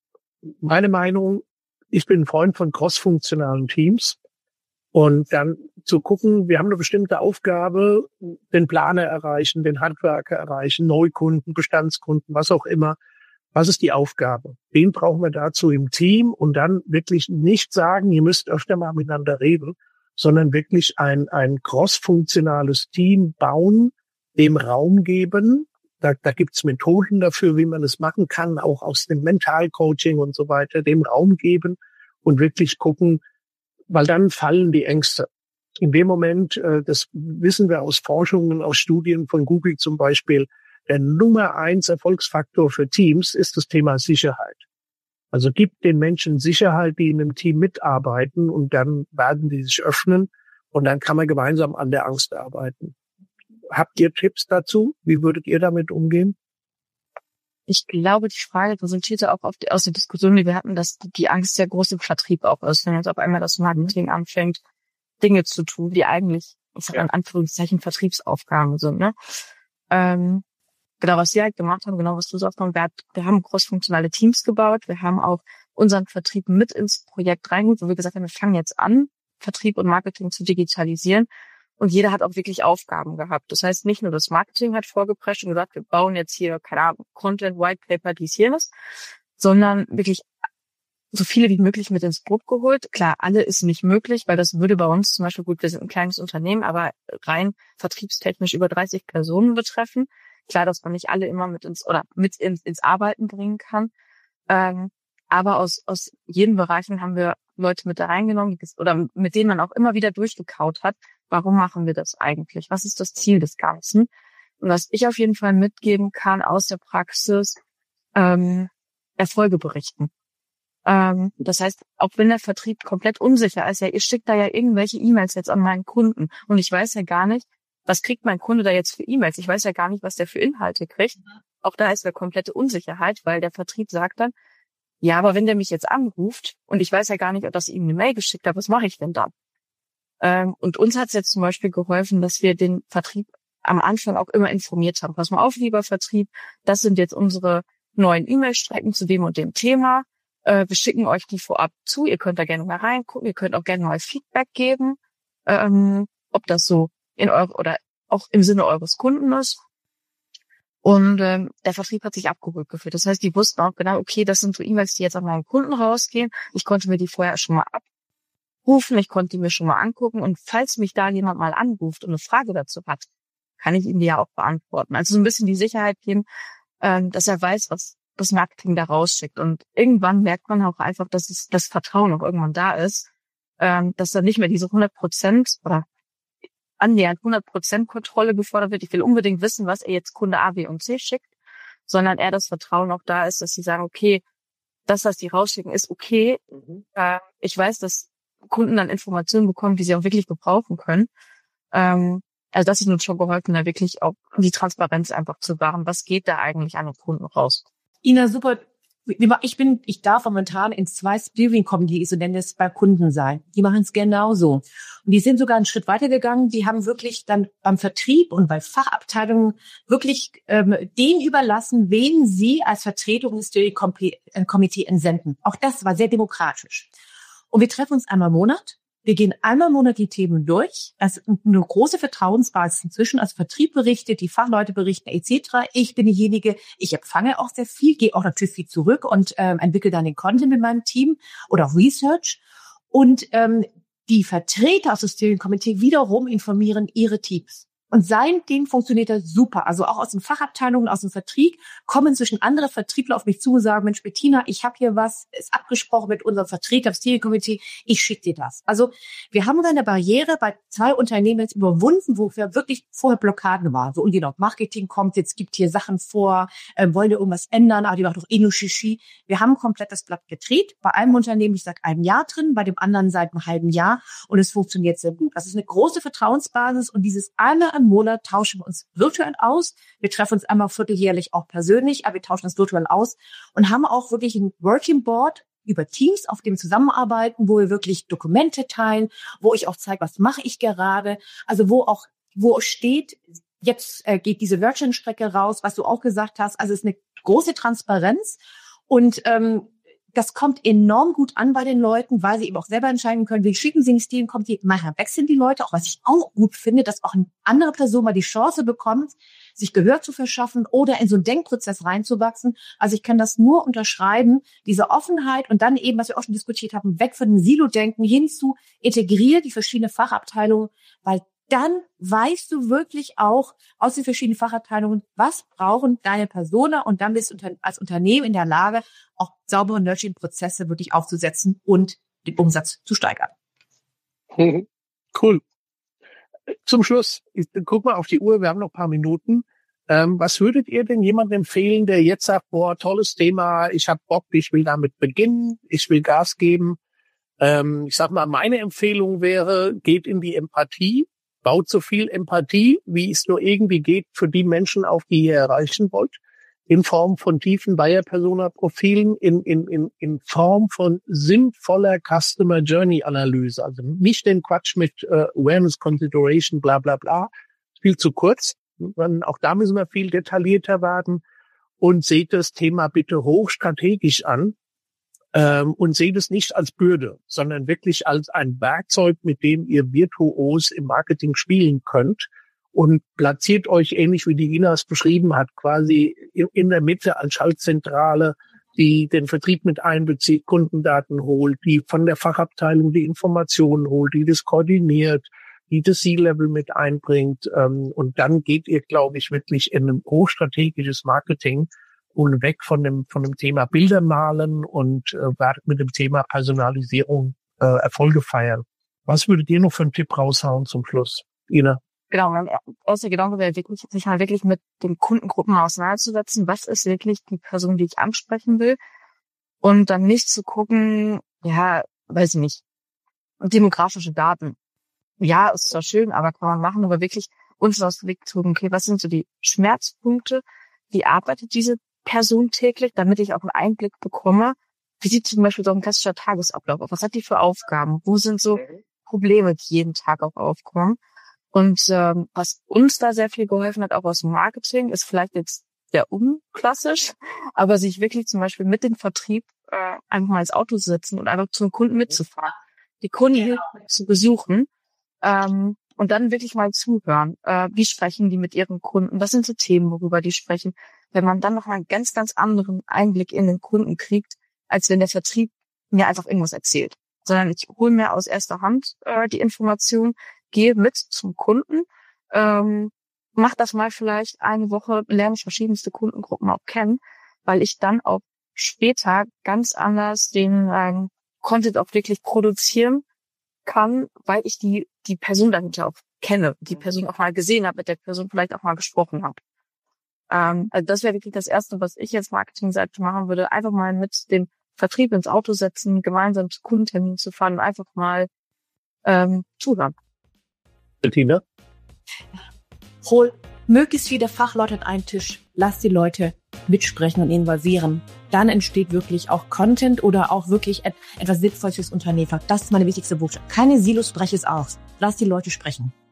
meine Meinung, ich bin ein Freund von crossfunktionalen Teams. Und dann zu gucken, wir haben eine bestimmte Aufgabe, den Planer erreichen, den Handwerker erreichen, Neukunden, Bestandskunden, was auch immer. Was ist die Aufgabe? Den brauchen wir dazu im Team und dann wirklich nicht sagen, ihr müsst öfter mal miteinander reden, sondern wirklich ein, ein crossfunktionales Team bauen, dem Raum geben. Da, da gibt's Methoden dafür, wie man das machen kann, auch aus dem Mentalcoaching und so weiter, dem Raum geben und wirklich gucken, weil dann fallen die Ängste. In dem Moment, äh, das wissen wir aus Forschungen, aus Studien von Google zum Beispiel, der Nummer eins Erfolgsfaktor für Teams ist das Thema Sicherheit. Also gibt den Menschen Sicherheit, die in einem Team mitarbeiten und dann werden die sich öffnen und dann kann man gemeinsam an der Angst arbeiten. Habt ihr Tipps dazu? Wie würdet ihr damit umgehen? Ich glaube, die Frage resultierte auch auf die, aus der Diskussion, die wir hatten, dass die Angst sehr groß im Vertrieb auch ist, wenn jetzt auf einmal das Marketing anfängt, Dinge zu tun, die eigentlich, ich sag mal in Anführungszeichen, Vertriebsaufgaben sind. Ne? Ähm, genau, was wir halt gemacht haben, genau was du sagst, wir, hat, wir haben crossfunktionale Teams gebaut, wir haben auch unseren Vertrieb mit ins Projekt reingeholt, wo wir gesagt haben, wir fangen jetzt an, Vertrieb und Marketing zu digitalisieren. Und jeder hat auch wirklich Aufgaben gehabt. Das heißt, nicht nur das Marketing hat vorgeprescht und gesagt, wir bauen jetzt hier, keine Ahnung, Content, White Paper, dies, jenes, sondern wirklich so viele wie möglich mit ins Boot geholt. Klar, alle ist nicht möglich, weil das würde bei uns zum Beispiel, gut, wir sind ein kleines Unternehmen, aber rein vertriebstechnisch über dreißig Personen betreffen. Klar, dass man nicht alle immer mit ins, oder mit ins, ins Arbeiten bringen kann. Ähm, aber aus, aus jeden Bereichen haben wir Leute mit da reingenommen, oder mit denen man auch immer wieder durchgekaut hat. Warum machen wir das eigentlich? Was ist das Ziel des Ganzen? Und was ich auf jeden Fall mitgeben kann aus der Praxis, ähm, Erfolge berichten. Ähm, das heißt, auch wenn der Vertrieb komplett unsicher ist, ja, ihr schickt da ja irgendwelche E-Mails jetzt an meinen Kunden und ich weiß ja gar nicht, was kriegt mein Kunde da jetzt für E-Mails? Ich weiß ja gar nicht, was der für Inhalte kriegt. Auch da ist eine komplette Unsicherheit, weil der Vertrieb sagt dann, ja, aber wenn der mich jetzt anruft und ich weiß ja gar nicht, ob das ihm eine Mail geschickt hat, was mache ich denn dann? Ähm, und uns hat es jetzt zum Beispiel geholfen, dass wir den Vertrieb am Anfang auch immer informiert haben. Pass mal auf, lieber Vertrieb, das sind jetzt unsere neuen E-Mail-Strecken zu dem und dem Thema. Äh, wir schicken euch die vorab zu. Ihr könnt da gerne mal reingucken. Ihr könnt auch gerne mal Feedback geben, ähm, ob das so in eure oder auch im Sinne eures Kunden ist. Und ähm, der Vertrieb hat sich abgeholt gefühlt. Das heißt, die wussten auch genau, okay, das sind so E-Mails, die jetzt an meinen Kunden rausgehen. Ich konnte mir die vorher schon mal abrufen, ich konnte die mir schon mal angucken. Und falls mich da jemand mal anruft und eine Frage dazu hat, kann ich ihm die ja auch beantworten. Also so ein bisschen die Sicherheit geben, ähm, dass er weiß, was das Marketing da rausschickt. Und irgendwann merkt man auch einfach, dass es, das Vertrauen auch irgendwann da ist, ähm, dass da nicht mehr diese hundert Prozent oder annähernd hundert Prozent Kontrolle gefordert wird. Ich will unbedingt wissen, was er jetzt Kunde A, B und C schickt, sondern eher das Vertrauen auch da ist, dass sie sagen, okay, das, was die rausschicken, ist okay. Mhm. Äh, ich weiß, dass Kunden dann Informationen bekommen, die sie auch wirklich gebrauchen können. Ähm, also das ist uns schon geholfen, da wirklich auch die Transparenz einfach zu wahren. Was geht da eigentlich an den Kunden raus? Ina, super. Ich bin, ich darf momentan in zwei Steering Committees, so nennen es, bei Kunden sein. Die machen es genauso. Und die sind sogar einen Schritt weitergegangen. Die haben wirklich dann beim Vertrieb und bei Fachabteilungen wirklich ähm, denen überlassen, wen sie als Vertretung des Steering Committee entsenden. Auch das war sehr demokratisch. Und wir treffen uns einmal im Monat. Wir gehen einmal im Monat die Themen durch. Es ist eine große Vertrauensbasis inzwischen. Also Vertrieb berichtet, die Fachleute berichten et cetera. Ich bin diejenige, ich empfange auch sehr viel, gehe auch natürlich viel zurück und ähm, entwickle dann den Content mit meinem Team oder auch Research. Und ähm, die Vertreter aus dem Steering Committee wiederum informieren ihre Teams. Und seitdem funktioniert das super. Also auch aus den Fachabteilungen, aus dem Vertrieb kommen inzwischen andere Vertriebler auf mich zu und sagen, Mensch, Bettina, ich habe hier was, ist abgesprochen mit unserem Vertreter im Steering Committee, ich schicke dir das. Also wir haben eine Barriere bei zwei Unternehmen jetzt überwunden, wo wir wirklich vorher Blockaden waren. So, und genau, Marketing kommt, jetzt gibt hier Sachen vor, äh, wollen wir irgendwas ändern, aber die macht doch eh nur Shishi. Wir haben komplett das Blatt gedreht. Bei einem Unternehmen, ich sage einem Jahr drin, bei dem anderen seit einem halben Jahr und es funktioniert sehr gut. Das ist eine große Vertrauensbasis und dieses eine im Monat tauschen wir uns virtuell aus. Wir treffen uns einmal vierteljährlich auch persönlich, aber wir tauschen uns virtuell aus und haben auch wirklich ein Working Board über Teams, auf dem wir zusammenarbeiten, wo wir wirklich Dokumente teilen, wo ich auch zeige, was mache ich gerade, also wo auch, wo steht, jetzt äh, geht diese Virtual-Strecke raus, was du auch gesagt hast, also es ist eine große Transparenz und ähm, das kommt enorm gut an bei den Leuten, weil sie eben auch selber entscheiden können, wie schicken sie ins Steering Committee, manchmal wechseln die Leute, auch was ich auch gut finde, dass auch eine andere Person mal die Chance bekommt, sich Gehör zu verschaffen oder in so einen Denkprozess reinzuwachsen. Also ich kann das nur unterschreiben, diese Offenheit und dann eben, was wir auch schon diskutiert haben, weg von dem Silo-Denken hin zu integrieren die verschiedenen Fachabteilungen, weil dann weißt du wirklich auch aus den verschiedenen Fachabteilungen, was brauchen deine Persona und dann bist du als Unternehmen in der Lage, auch saubere Nurturing-Prozesse wirklich aufzusetzen und den Umsatz zu steigern. Cool. Zum Schluss, ich, guck mal auf die Uhr, wir haben noch ein paar Minuten. Ähm, was würdet ihr denn jemandem empfehlen, der jetzt sagt, boah, tolles Thema, ich habe Bock, ich will damit beginnen, ich will Gas geben. Ähm, ich sag mal, meine Empfehlung wäre, geht in die Empathie. Baut so viel Empathie, wie es nur irgendwie geht, für die Menschen auf, die ihr erreichen wollt, in Form von tiefen Buyer-Persona-Profilen, in, in, in, in Form von sinnvoller Customer Journey Analyse. Also nicht den Quatsch mit äh, Awareness Consideration, bla, bla, bla. Viel zu kurz. Auch da müssen wir viel detaillierter werden und seht das Thema bitte hochstrategisch an. Ähm, und seht es nicht als Bürde, sondern wirklich als ein Werkzeug, mit dem ihr virtuos im Marketing spielen könnt und platziert euch ähnlich wie die Ina es beschrieben hat, quasi in der Mitte als Schaltzentrale, die den Vertrieb mit einbezieht, Kundendaten holt, die von der Fachabteilung die Informationen holt, die das koordiniert, die das C-Level mit einbringt. Ähm, und dann geht ihr, glaube ich, wirklich in ein hochstrategisches Marketing und weg von dem von dem Thema Bilder malen und äh, mit dem Thema Personalisierung äh, Erfolge feiern. Was würdet ihr noch für einen Tipp raushauen zum Schluss, Ina? Genau, mein erster Gedanke wäre wirklich, sich halt wirklich mit den Kundengruppen auseinanderzusetzen. Was ist wirklich die Person, die ich ansprechen will? Und dann nicht zu gucken, ja, weiß ich nicht, demografische Daten. Ja, ist zwar schön, aber kann man machen, aber wirklich uns aus dem Weg zu gucken, okay, was sind so die Schmerzpunkte? Wie arbeitet diese Person täglich, damit ich auch einen Einblick bekomme, wie sieht zum Beispiel so ein klassischer Tagesablauf aus? Was hat die für Aufgaben? Wo sind so Probleme, die jeden Tag auch aufkommen? Und ähm, was uns da sehr viel geholfen hat, auch aus dem Marketing, ist vielleicht jetzt sehr unklassisch, aber sich wirklich zum Beispiel mit dem Vertrieb äh, einfach mal ins Auto setzen und einfach zum Kunden mitzufahren, die Kunden zu besuchen ähm, und dann wirklich mal zuhören. Äh, wie sprechen die mit ihren Kunden? Was sind so Themen, worüber die sprechen? Wenn man dann noch mal einen ganz, ganz anderen Einblick in den Kunden kriegt, als wenn der Vertrieb mir einfach irgendwas erzählt. Sondern ich hole mir aus erster Hand äh, die Information, gehe mit zum Kunden, ähm, mach das mal vielleicht eine Woche, lerne ich verschiedenste Kundengruppen auch kennen, weil ich dann auch später ganz anders den ähm, Content auch wirklich produzieren kann, weil ich die die Person dahinter auch kenne, die Person auch mal gesehen habe, mit der Person vielleicht auch mal gesprochen habe. Ähm, also das wäre wirklich das Erste, was ich jetzt Marketingseite machen würde, einfach mal mit dem Vertrieb ins Auto setzen, gemeinsam zu Kundenterminen zu fahren und einfach mal ähm, zuhören. Bettina? Hol möglichst viele Fachleute an einen Tisch. Lass die Leute mitsprechen und involvieren. Dann entsteht wirklich auch Content oder auch wirklich et- etwas Sinnvolles fürs Unternehmen. Das ist meine wichtigste Botschaft. Keine Silos, breche es aus. Lass die Leute sprechen.